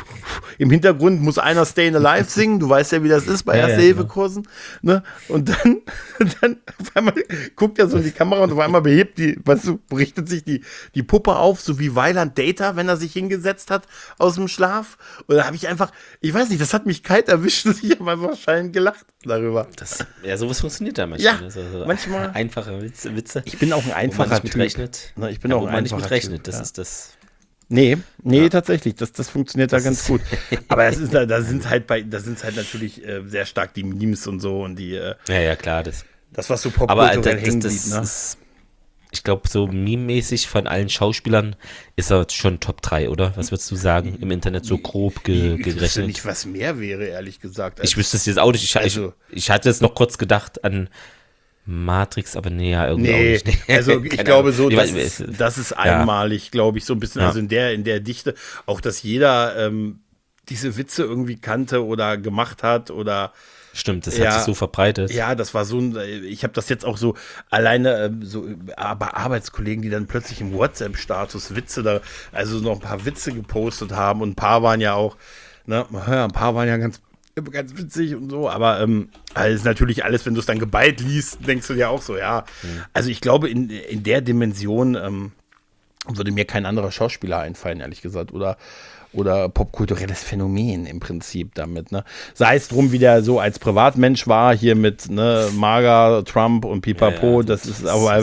S2: im Hintergrund muss einer Stayin' Alive singen. Du weißt ja, wie das ist bei Erste-Hilfe-Kursen. Ne? Und dann auf einmal guckt er so in die Kamera und auf einmal richtet sich die Puppe auf, so wie Weiland Data, wenn er sich hingesetzt hat aus dem Schlaf. Und da habe ich einfach, ich weiß nicht, das hat mich kalt erwischt und ich habe einfach schallend gelacht darüber.
S3: Sowas funktioniert da manchmal.
S2: Ja,
S3: so
S2: manchmal.
S3: Einfache Witze.
S2: Ich bin auch ein einfacher Typ.
S3: Rechnet.
S2: Na, ich bin auch
S3: wo
S2: ein
S3: man nicht
S2: einfacher
S3: mitrechnet.
S2: Typ,
S3: Das ist das.
S2: Nee, tatsächlich, das funktioniert da ganz gut. Aber da sind halt natürlich sehr stark die Memes und so und die
S3: Ja, klar,
S2: das, was so
S3: aber
S2: popkulturell hängen blieb, ne?
S3: Ich glaube, so meme-mäßig von allen Schauspielern ist er schon Top 3, oder? Was würdest du sagen? Im Internet so grob
S2: Ich wüsste
S3: gerechnet?
S2: nicht, was mehr wäre, ehrlich gesagt.
S3: Ich wüsste es jetzt auch nicht. Ich hatte jetzt noch kurz gedacht an Matrix, aber nee, ja, irgendwie auch nicht. Nee.
S2: Also ich
S3: Keine
S2: glaube
S3: Ahnung.
S2: so, das ist einmalig, glaube ich, so ein bisschen, also in der Dichte, auch dass jeder diese Witze irgendwie kannte oder gemacht hat oder
S3: Stimmt, das hat sich so verbreitet.
S2: Ja, das war so ich habe das jetzt auch so alleine bei Arbeitskollegen, die dann plötzlich im WhatsApp-Status Witze also noch ein paar Witze gepostet haben und ein paar waren ja auch, ne, ein paar waren ja ganz witzig und so, aber also ist natürlich alles, wenn du es dann geballt liest, denkst du dir auch so, ja. Also ich glaube, in der Dimension würde mir kein anderer Schauspieler einfallen, ehrlich gesagt, oder popkulturelles Phänomen im Prinzip damit, ne? Sei es drum, wie der so als Privatmensch war, hier mit, ne, MAGA, Trump und Pipapo, das ist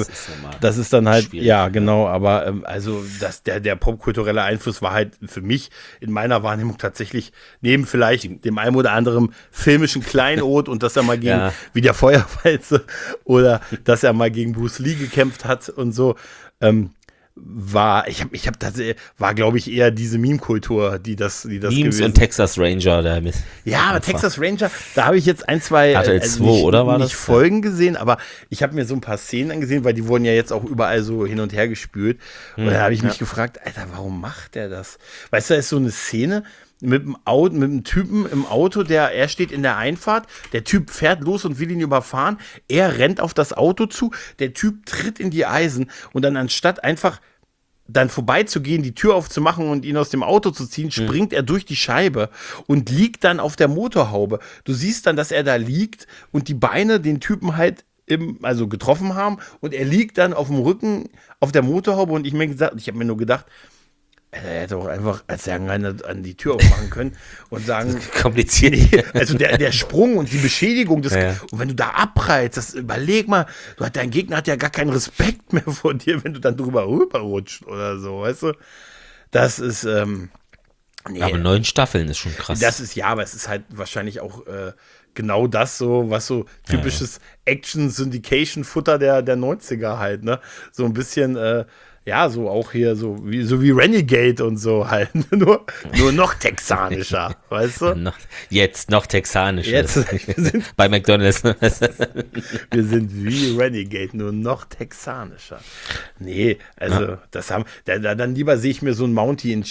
S2: dann halt, ja, genau, aber also der popkulturelle Einfluss war halt für mich in meiner Wahrnehmung tatsächlich neben vielleicht dem einen oder anderen filmischen Kleinod und dass er mal gegen, wie der Feuerwalze oder dass er mal gegen Bruce Lee gekämpft hat und so, war glaube ich eher diese Meme-Kultur, die das
S3: Memes
S2: gewesen.
S3: und Texas Ranger damit.
S2: Ja, aber Texas Ranger, da habe ich jetzt ein, zwei
S3: RTL 2, oder war das?
S2: Nicht Folgen gesehen, aber ich habe mir so ein paar Szenen angesehen, weil die wurden ja jetzt auch überall so hin und her gespült. Und da habe ich mich gefragt, Alter, warum macht der das? Weißt du, da ist so eine Szene mit einem Typen im Auto, er steht in der Einfahrt, der Typ fährt los und will ihn überfahren, er rennt auf das Auto zu, der Typ tritt in die Eisen und dann anstatt einfach dann vorbeizugehen, die Tür aufzumachen und ihn aus dem Auto zu ziehen, springt er durch die Scheibe und liegt dann auf der Motorhaube. Du siehst dann, dass er da liegt und die Beine den Typen halt also getroffen haben und er liegt dann auf dem Rücken auf der Motorhaube und ich habe mir nur gedacht, er hätte auch einfach als an die Tür aufmachen können und sagen,
S3: kompliziert.
S2: Nee, also der Sprung und die Beschädigung, und wenn du da abprallst, überleg mal, dein Gegner hat ja gar keinen Respekt mehr vor dir, wenn du dann drüber rüberrutscht oder so, weißt du? Das ist,
S3: aber 9 Staffeln ist schon krass.
S2: Das ist, aber es ist halt wahrscheinlich auch genau das so, was so typisches Action-Syndication-Futter der 90er halt, ne? So ein bisschen, so auch hier so wie Renegade und so halt. nur noch texanischer, weißt du?
S3: Jetzt noch texanischer.
S2: Wir sind
S3: bei McDonald's.
S2: Wir sind wie Renegade, nur noch texanischer. Nee, also dann lieber sehe ich mir so ein Mountie in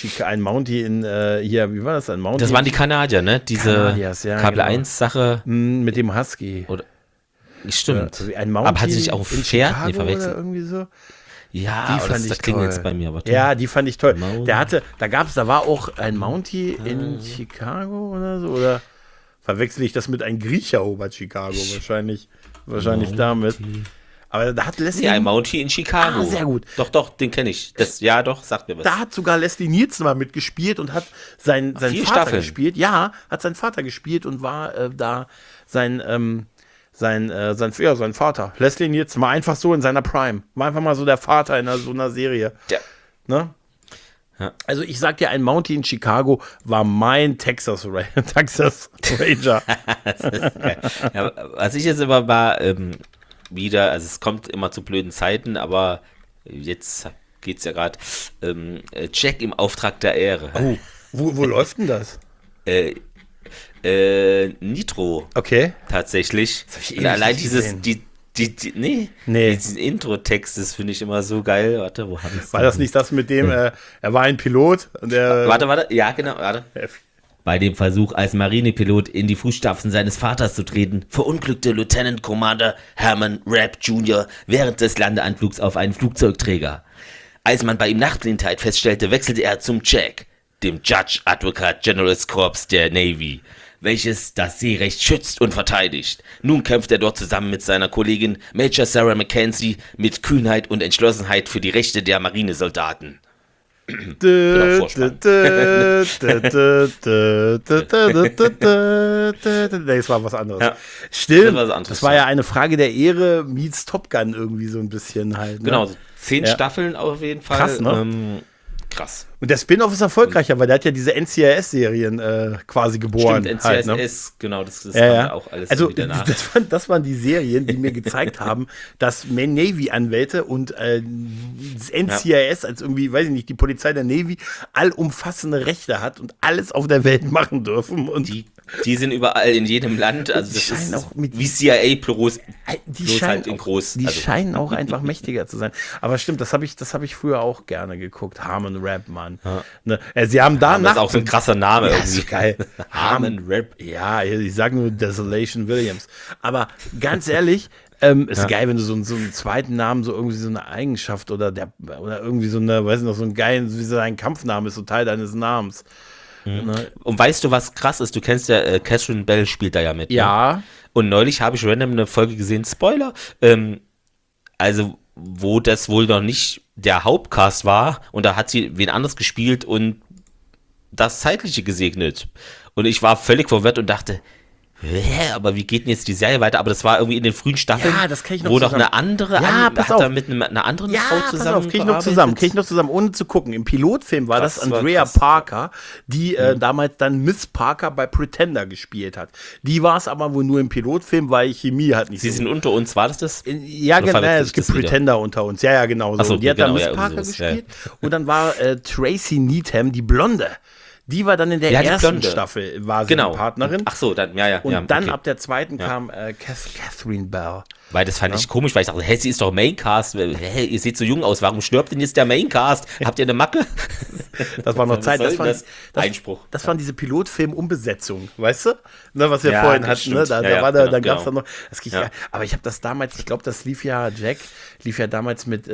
S2: hier, wie war das? Ein Mountie.
S3: Das waren die Kanadier, ne? Diese Kabel 1 Sache.
S2: Mit dem Husky.
S3: Stimmt.
S2: Ein Mountie
S3: aber hat sie nicht auch ein Pferd?
S2: Nee, verwechselt. Oder irgendwie so.
S3: Ja, das klingt jetzt bei mir. Aber
S2: ja, die fand ich toll. Da war auch ein Mountie in Chicago oder so, oder verwechsel ich das mit einem Griecher ober Chicago wahrscheinlich damit. Aber da hat Leslie...
S3: Ja, ein Mountie in Chicago.
S2: Ah, sehr gut.
S3: Doch, den kenne ich. Sagt mir was.
S2: Da hat sogar Leslie Nielsen mal mitgespielt und hat seinen Vater gespielt. Ja, hat seinen Vater gespielt und war da sein Vater. Leslie Nielsen war einfach so in seiner Prime. War einfach mal so der Vater in so einer Serie.
S3: Ja.
S2: Ne?
S3: Ja.
S2: Also ich sag dir, ein Mountie in Chicago war mein Texas Ranger.
S3: Das ist geil. Ja, was ich jetzt immer war, wieder, also es kommt immer zu blöden Zeiten, aber jetzt geht's ja gerade, Jack im Auftrag der Ehre.
S2: Oh, wo läuft denn das?
S3: Nitro.
S2: Okay.
S3: Tatsächlich.
S2: Das hab ich
S3: Und
S2: ewig
S3: allein
S2: nicht
S3: dieses,
S2: gesehen.
S3: nee, diesen Intro-Text, das finde ich immer so geil. Warte, wo habe ich es?
S2: War das nicht das mit dem, er war ein Pilot und der.
S3: Warte, ja, genau, warte. Bei dem Versuch, als Marinepilot in die Fußstapfen seines Vaters zu treten, verunglückte Lieutenant Commander Herman Rapp Jr. während des Landeanflugs auf einen Flugzeugträger. Als man bei ihm Nachtblindheit feststellte, wechselte er zum JAG, dem Judge Advocate General's Corps der Navy, welches das Seerecht schützt und verteidigt. Nun kämpft er dort zusammen mit seiner Kollegin Major Sarah Mackenzie mit Kühnheit und Entschlossenheit für die Rechte der Marinesoldaten.
S2: Das war was anderes.
S3: Ja,
S2: Stimmt,
S3: das war was anderes,
S2: das war ja eine Frage der Ehre meets Top Gun irgendwie so ein bisschen halt. Ne?
S3: Genau, 10
S2: Ja.
S3: Staffeln auf jeden Fall.
S2: Krass, ne?
S3: Krass.
S2: Und der Spin-off ist erfolgreicher, weil der hat ja diese NCIS-Serien quasi geboren.
S3: Stimmt,
S2: halt,
S3: NCIS,
S2: ne?
S3: genau, das kam
S2: Ja.
S3: ja auch alles
S2: Also
S3: wieder nach.
S2: das waren die Serien, die mir gezeigt haben, dass Navy-Anwälte und das NCIS als irgendwie, weiß ich nicht, die Polizei der Navy allumfassende Rechte hat und alles auf der Welt machen dürfen. Und
S3: Die sind überall in jedem Land, also
S2: Die
S3: das
S2: scheinen
S3: ist
S2: auch mit-
S3: wie CIA bloß
S2: die
S3: halt in groß.
S2: Die
S3: Also,
S2: scheinen auch einfach mächtiger zu sein. Aber stimmt, das habe ich früher auch gerne geguckt. Harmon Rapp, Mann.
S3: Ja.
S2: Ne? Sie haben
S3: das
S2: danach
S3: ist auch so ein krasser Name
S2: Ja,
S3: irgendwie.
S2: ist geil.
S3: Harmon Rapp.
S2: Ja, ich sage nur Desolation Williams. Aber ganz ehrlich, ist geil, wenn du so einen zweiten Namen, so irgendwie so eine Eigenschaft oder irgendwie so eine, weiß ich noch, so einen geilen, wie so ein Kampfname ist, so Teil deines Namens. Ne?
S3: Und weißt du, was krass ist? Du kennst ja, Catherine Bell spielt da ja mit. Ne?
S2: Ja.
S3: Und neulich habe ich random eine Folge gesehen, Spoiler, also wo das wohl noch nicht der Hauptcast war und da hat sie wen anders gespielt und das Zeitliche gesegnet. Und ich war völlig verwirrt und dachte, aber wie geht denn jetzt die Serie weiter? Aber das war irgendwie in den frühen Staffeln,
S2: Ja, das kann ich noch
S3: wo noch
S2: zusammen.
S3: eine andere,
S2: Ja, pass
S3: hat
S2: auf.
S3: da mit einer anderen Frau
S2: Pass
S3: zusammen
S2: auf, krieg ich noch zusammen, ohne zu gucken. Im Pilotfilm war
S3: Krass,
S2: das
S3: war
S2: Andrea
S3: krass.
S2: Parker, die damals dann Miss Parker bei Pretender gespielt hat. Die war es aber wohl nur im Pilotfilm, weil Chemie hat nicht
S3: Sie
S2: so.
S3: sind unter uns, war das?
S2: Ja,
S3: Oder
S2: genau,
S3: verwechsel
S2: es
S3: ich
S2: gibt
S3: das wieder?
S2: Pretender unter uns. Ja, genau. So.
S3: Ach so,
S2: Und die hat
S3: genau,
S2: dann Miss
S3: ja, irgendwie
S2: Parker
S3: sowas, ja.
S2: gespielt. Und dann war Tracy Needham, die Blonde. Die war dann in der
S3: Ja, die
S2: ersten
S3: Blonde.
S2: Staffel, war sie
S3: Genau.
S2: die Partnerin.
S3: Ach so, dann, ja.
S2: Und dann
S3: okay.
S2: ab der zweiten kam Catherine Bell.
S3: Weil das fand ich komisch, weil ich dachte, sie ist doch Maincast. Ihr seht so jung aus, warum stirbt denn jetzt der Maincast? Habt ihr eine Macke?
S2: Das war noch
S3: Was
S2: Zeit.
S3: soll
S2: Das
S3: denn
S2: war
S3: das? Einspruch.
S2: Das waren diese Pilotfilm-Umbesetzungen, weißt du? Ne, was wir
S3: Ja,
S2: vorhin
S3: das
S2: hatten. Ne?
S3: stimmt.
S2: Da
S3: Ja,
S2: war
S3: genau,
S2: dann gab es
S3: genau.
S2: dann noch. Das ging
S3: Ja.
S2: Aber ich habe das damals, ich glaube, das lief ja damals mit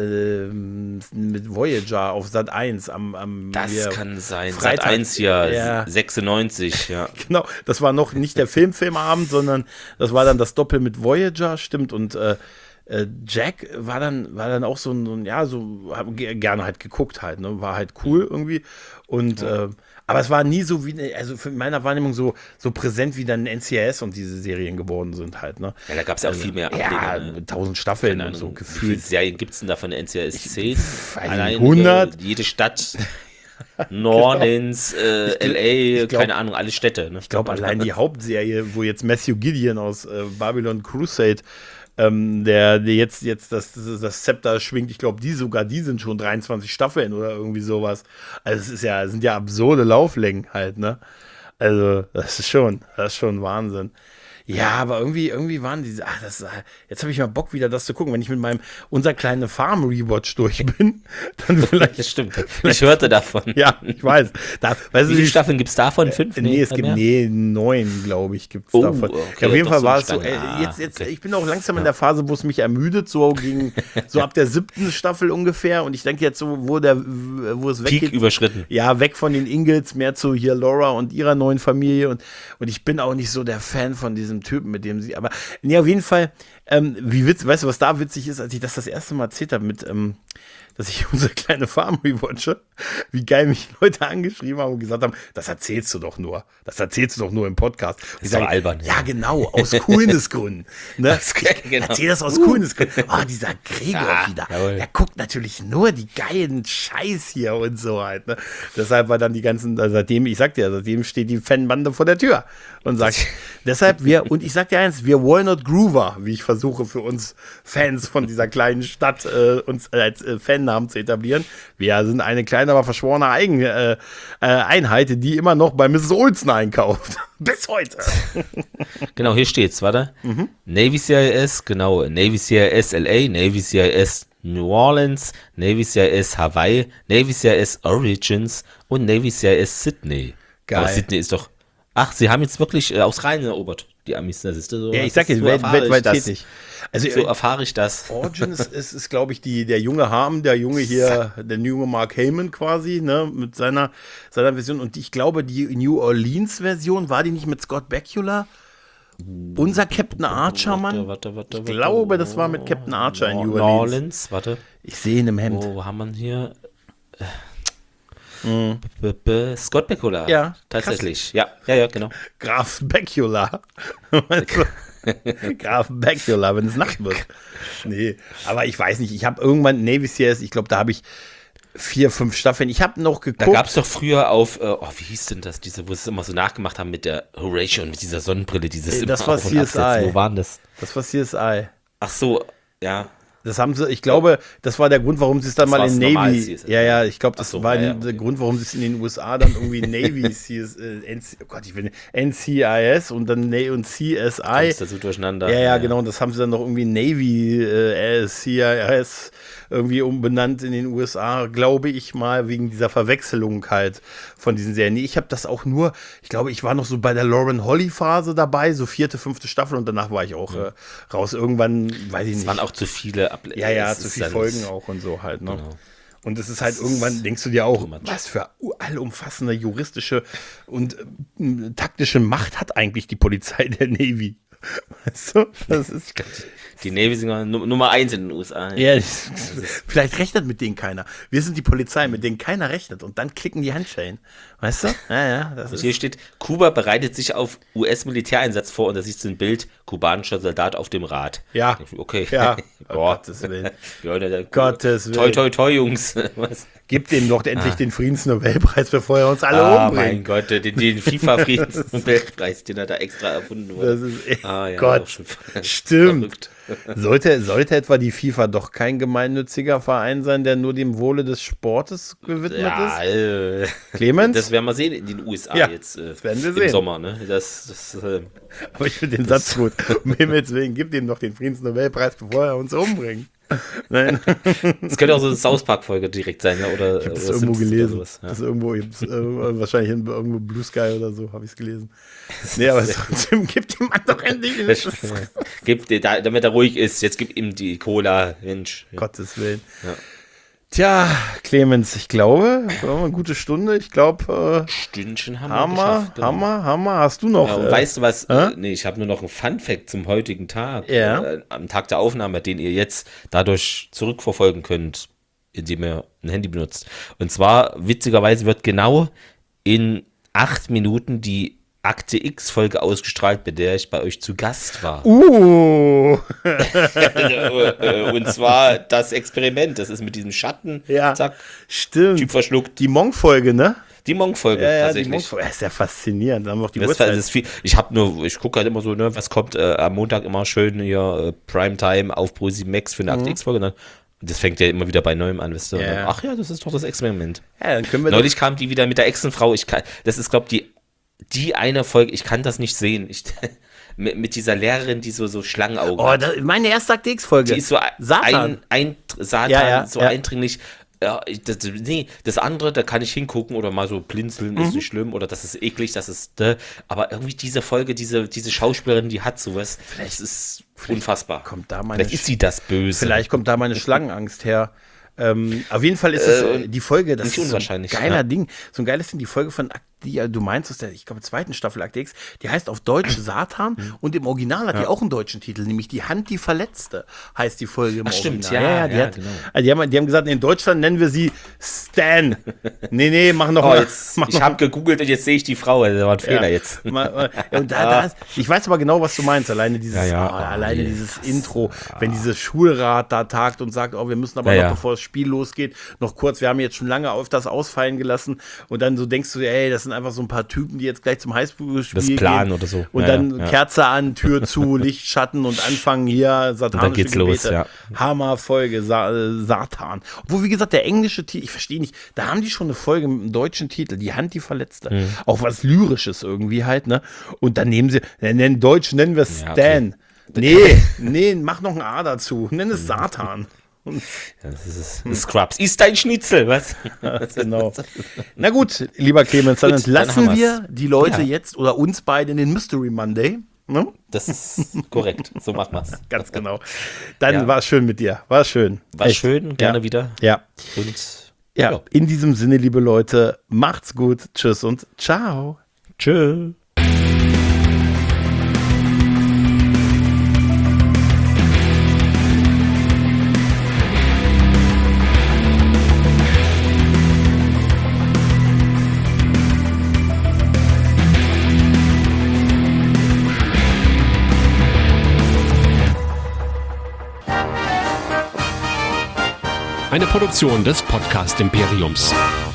S2: Voyager auf Sat 1 am
S3: Das
S2: hier,
S3: kann sein.
S2: Freitag.
S3: Sat 1 hier,
S2: Ja.
S3: 96, ja.
S2: Genau, das war noch nicht der Filmabend, sondern das war dann das Doppel mit Voyager, stimmt. Und Jack war dann auch so ein hab gerne halt geguckt halt, ne? War halt cool irgendwie. Und aber es war nie so wie, also für meiner Wahrnehmung so präsent wie dann NCIS und diese Serien geworden sind halt, ne?
S3: Ja, da gab es ja auch viel mehr
S2: Ja,
S3: Ableger. Ne?
S2: 1000 Staffeln
S3: Keine
S2: und so
S3: Ahnung, wie viele
S2: gefühlt.
S3: Serien gibt es denn da von der NCIS 10?
S2: weiß nicht, 100?
S3: Jede Stadt, New Orleans, LA,
S2: ich glaub-
S3: keine Ahnung, alle Städte. Ne?
S2: Ich glaube, allein die Hauptserie, wo jetzt Matthew Gideon aus Babylon Crusade, der jetzt das Zepter schwingt, ich glaube, die sind schon 23 Staffeln oder irgendwie sowas. Also es sind ja absurde Lauflängen halt, ne? Also, das ist schon Wahnsinn. Ja, aber irgendwie waren diese, jetzt habe ich mal Bock wieder das zu gucken. Wenn ich mit meinem Unser kleine Farm Rewatch durch bin, dann vielleicht.
S3: Das stimmt. Ich hörte davon.
S2: Ja, ich weiß. Weißt
S3: Wie viele Staffeln gibt es davon? 5?
S2: Nee, es gibt 9, glaube ich, gibt es
S3: Oh,
S2: davon.
S3: okay,
S2: Ja, auf jeden
S3: doch
S2: Fall
S3: so
S2: war es so,
S3: lange.
S2: jetzt,
S3: Okay.
S2: ich bin auch langsam in der Phase, wo es mich ermüdet, so ab der 7. Staffel ungefähr. Und ich denke jetzt so, wo es
S3: Peak
S2: weggeht.
S3: überschritten.
S2: Ja, weg von den Ingalls, mehr zu hier Laura und ihrer neuen Familie. Und ich bin auch nicht so der Fan von diesem Typen, mit dem sie, aber nee, auf jeden Fall, weißt du, was da witzig ist, als ich das erste Mal erzählt habe dass ich Unsere kleine Farm rewatche, wie geil mich Leute angeschrieben haben und gesagt haben, das erzählst du doch nur im Podcast. Und ich
S3: doch albern.
S2: Ja, genau, aus Coolness-Gründen. Ne?
S3: Genau.
S2: Erzähl das aus Coolness-Gründen. Oh, dieser Gregor wieder,
S3: jawohl.
S2: der guckt natürlich nur die geilen Scheiß hier und so halt. Ne? Deshalb war dann seitdem steht die Fanbande vor der Tür und sagt, deshalb und ich sag dir eins, wir wollen not Groover, wie ich versuche für uns Fans von dieser kleinen Stadt uns als Fannamen zu etablieren. Wir sind eine kleine, aber verschworene Einheit, die immer noch bei Mrs. Olsen einkauft. Bis heute.
S3: Genau, hier steht's, warte. Navy CIS, genau, Navy CIS LA, Navy CIS New Orleans, Navy CIS Hawaii, Navy CIS Origins und Navy CIS Sydney.
S2: Geil.
S3: Aber Sydney ist doch. Ach, sie haben jetzt wirklich Australien erobert, die Amis. Das ist so,
S2: Ja, ich sag jetzt,
S3: so
S2: weltweit tätig. Also,
S3: so erfahre ich das.
S2: Origins ist glaube ich, der junge Harm, der junge Mark Heyman quasi, ne, mit seiner Version. Und ich glaube, die New Orleans-Version, war die nicht mit Scott Bakula? Unser Captain Archer, Mann.
S3: Warte,
S2: ich glaube, das war mit Captain Archer in New
S3: New
S2: Orleans.
S3: Orleans, warte.
S2: Ich sehe ihn im Hemd.
S3: Wo haben wir hier? Scott Bakula.
S2: Ja,
S3: tatsächlich. Ja, genau.
S2: Graf Bakula. Graf Bakula, wenn es Nacht wird. Nee, aber ich weiß nicht, ich habe irgendwann Navy CIS, ich glaube, da habe ich 4, 5 Staffeln. Ich habe noch geguckt.
S3: Da gab es doch früher auf, wie hieß denn das, wo sie es immer so nachgemacht haben mit der Horatio und mit dieser Sonnenbrille, dieses
S2: das
S3: immer
S2: war
S3: auf- und
S2: CSI.
S3: absetzen. Wo waren das?
S2: Das war CSI.
S3: Ach so, ja.
S2: Das haben sie, ich glaube, das war der Grund, warum sie es dann
S3: Das
S2: mal in
S3: war's normal,
S2: Navy.
S3: CSI.
S2: Ja, ich glaube, das
S3: Ach so,
S2: war
S3: ja,
S2: der
S3: okay.
S2: Grund, warum sie es in den USA dann irgendwie Navy NCIS und dann und CSI.
S3: Kommst du so durcheinander.
S2: Ja, genau, und das haben sie dann noch irgendwie Navy CIS irgendwie umbenannt in den USA, glaube ich mal, wegen dieser Verwechslung halt von diesen Serien. Nee, ich habe das auch nur, ich glaube, ich war noch so bei der Lauren Holly-Phase dabei, so 4., 5. Staffel und danach war ich auch raus. Irgendwann, weiß ich
S3: Es
S2: nicht.
S3: waren auch zu viele
S2: Ja,
S3: es
S2: zu
S3: ist
S2: viele
S3: dann-
S2: Folgen auch und so halt, ne?
S3: Genau.
S2: Und es ist halt irgendwann, denkst du dir auch,
S3: too much.
S2: was für allumfassende juristische und taktische Macht hat eigentlich die Polizei der Navy? Weißt du? Das ist.
S3: Die Navy sind Nummer 1 in den USA.
S2: Ja, vielleicht rechnet mit denen keiner. Wir sind die Polizei, mit denen keiner rechnet. Und dann klicken die Handschellen. Weißt du? Ja, das
S3: Und hier
S2: ist.
S3: steht, Kuba bereitet sich auf US-Militäreinsatz vor und da siehst du ein Bild, kubanischer Soldat auf dem Rad.
S2: Ja.
S3: Okay.
S2: Ja. Oh,
S3: Boah.
S2: Gottes Willen.
S3: Ja,
S2: Gottes Willen.
S3: Toi, toi, toi, Jungs. Was?
S2: Gib dem doch endlich den Friedensnobelpreis, bevor er uns alle
S3: Mein
S2: umbringt.
S3: Gott, den FIFA-Friedensnobelpreis, den er da extra erfunden wurde.
S2: Das ist,
S3: Ja,
S2: Gott,
S3: auch schon
S2: stimmt.
S3: verrückt.
S2: Sollte etwa die FIFA doch kein gemeinnütziger Verein sein, der nur dem Wohle des Sportes gewidmet
S3: Ja,
S2: ist? Clemens?
S3: das werden wir sehen in den USA
S2: Ja,
S3: jetzt
S2: das werden wir
S3: im
S2: sehen.
S3: Sommer. Ne?
S2: Aber ich finde den Satz gut. Um Himmels Willen, gib ihm doch den Friedensnobelpreis, bevor er uns umbringt. Nein,
S3: Das könnte auch so eine South Park-Folge direkt sein, ja? Oder
S2: ich habe das
S3: oder
S2: irgendwo
S3: Simpsons oder
S2: gelesen.
S3: sowas, ja.
S2: Das irgendwo, wahrscheinlich irgendwo Blue Sky oder so, habe ich es gelesen. Nee, aber trotzdem, gib dem Mann doch endlich
S3: Damit er ruhig ist, jetzt gib ihm die Cola, Mensch. Ja.
S2: Gottes Willen.
S3: Ja.
S2: Tja, Clemens, ich glaube, wir haben eine gute Stunde. Ich glaube,
S3: Stündchen haben wir geschafft. Genau.
S2: Hammer. Hast du noch?
S3: Ja, und weißt du was?
S2: hä?
S3: Nee, ich habe nur noch einen Fun-Fact zum heutigen Tag.
S2: Ja.
S3: Am Tag der Aufnahme, den ihr jetzt dadurch zurückverfolgen könnt, indem ihr ein Handy benutzt. Und zwar, witzigerweise, wird genau in 8 Minuten die Akte X-Folge ausgestrahlt, bei der ich bei euch zu Gast war.
S2: Und
S3: zwar das Experiment. Das ist mit diesem Schatten.
S2: Ja,
S3: Zack,
S2: stimmt.
S3: Typ verschluckt.
S2: Die Monk-Folge, ne?
S3: Die Monk-Folge
S2: Ja, die
S3: tatsächlich.
S2: Monk-Folge. Das ist ja faszinierend. Da haben wir auch die
S3: Das
S2: Uhrzeit.
S3: ist viel. Ich gucke halt immer so, ne, was kommt am Montag immer schön hier Primetime auf Pro7 Max für eine Akte X-Folge. Und das fängt ja immer wieder bei Neuem an, weißt du. Und dann, ach ja, das ist doch das Experiment.
S2: Ja, dann können wir
S3: Neulich kam die wieder mit der Echsenfrau. Das ist, glaube ich, die eine Folge, ich kann das nicht sehen. Mit dieser Lehrerin, die so Schlangenaugen hat.
S2: Meine erste Akte X-Folge.
S3: Die ist so
S2: Satan.
S3: Satan,
S2: Ja,
S3: so
S2: ja.
S3: eindringlich. Ja, das andere, da kann ich hingucken oder mal so blinzeln, ist nicht schlimm oder das ist eklig, das ist, aber irgendwie diese Folge, diese Schauspielerin, die hat sowas, das ist unfassbar.
S2: kommt da meine
S3: Vielleicht ist sie das Böse.
S2: Vielleicht kommt da meine Schlangenangst her. Auf jeden Fall ist es die Folge, das
S3: nicht
S2: ist so ein
S3: unwahrscheinlich,
S2: geiler
S3: ja.
S2: Ding. So ein geiles Ding, die Folge von du meinst aus der, ich glaube, 2. Staffel Akte X, die heißt auf Deutsch Satan und im Original hat die auch einen deutschen Titel, nämlich Die Hand, die Verletzte, heißt die Folge im
S3: Ach, stimmt,
S2: Original.
S3: ja,
S2: Die
S3: genau.
S2: also die haben gesagt, in Deutschland nennen wir sie Stan. Nee, mach noch
S3: Oh,
S2: mal.
S3: ich habe gegoogelt und jetzt sehe ich die Frau, das war ein Fehler jetzt.
S2: Und ich weiß aber genau, was du meinst. Alleine dieses,
S3: Ja.
S2: dieses Intro, wenn dieses Schulrat da tagt und sagt, wir müssen aber noch, bevor das Spiel losgeht, noch kurz, wir haben jetzt schon lange auf das ausfallen gelassen und dann so denkst du, das sind einfach so ein paar Typen, die jetzt gleich zum Highschool-Spiel gehen.
S3: Das Planen oder so.
S2: Und dann Kerze an, Tür zu, Licht, Schatten und anfangen hier satanische
S3: geht's
S2: Gebete.
S3: los, ja.
S2: Hammerfolge, Satan. Obwohl, wie gesagt, der englische Titel, ich verstehe nicht, da haben die schon eine Folge mit einem deutschen Titel, Die Hand, die Verletzte. Auch was Lyrisches irgendwie halt, ne? Und dann nehmen sie, Deutsch nennen wir Stan. Okay. Nee, mach noch ein A dazu. Nenn es Satan.
S3: Das ist Scrubs. Ist dein Schnitzel, was?
S2: Genau. Na gut, lieber Clemens, dann entlassen wir die Leute jetzt oder uns beide in den Mystery Monday. Ne?
S3: Das ist korrekt. So machen wir es.
S2: Ganz genau. Dann war es schön mit dir. War schön.
S3: War schön. Gerne wieder.
S2: Ja.
S3: Und
S2: ja, in diesem Sinne, liebe Leute, macht's gut. Tschüss und ciao.
S3: Tschö.
S4: Eine Produktion des Podcast Imperiums.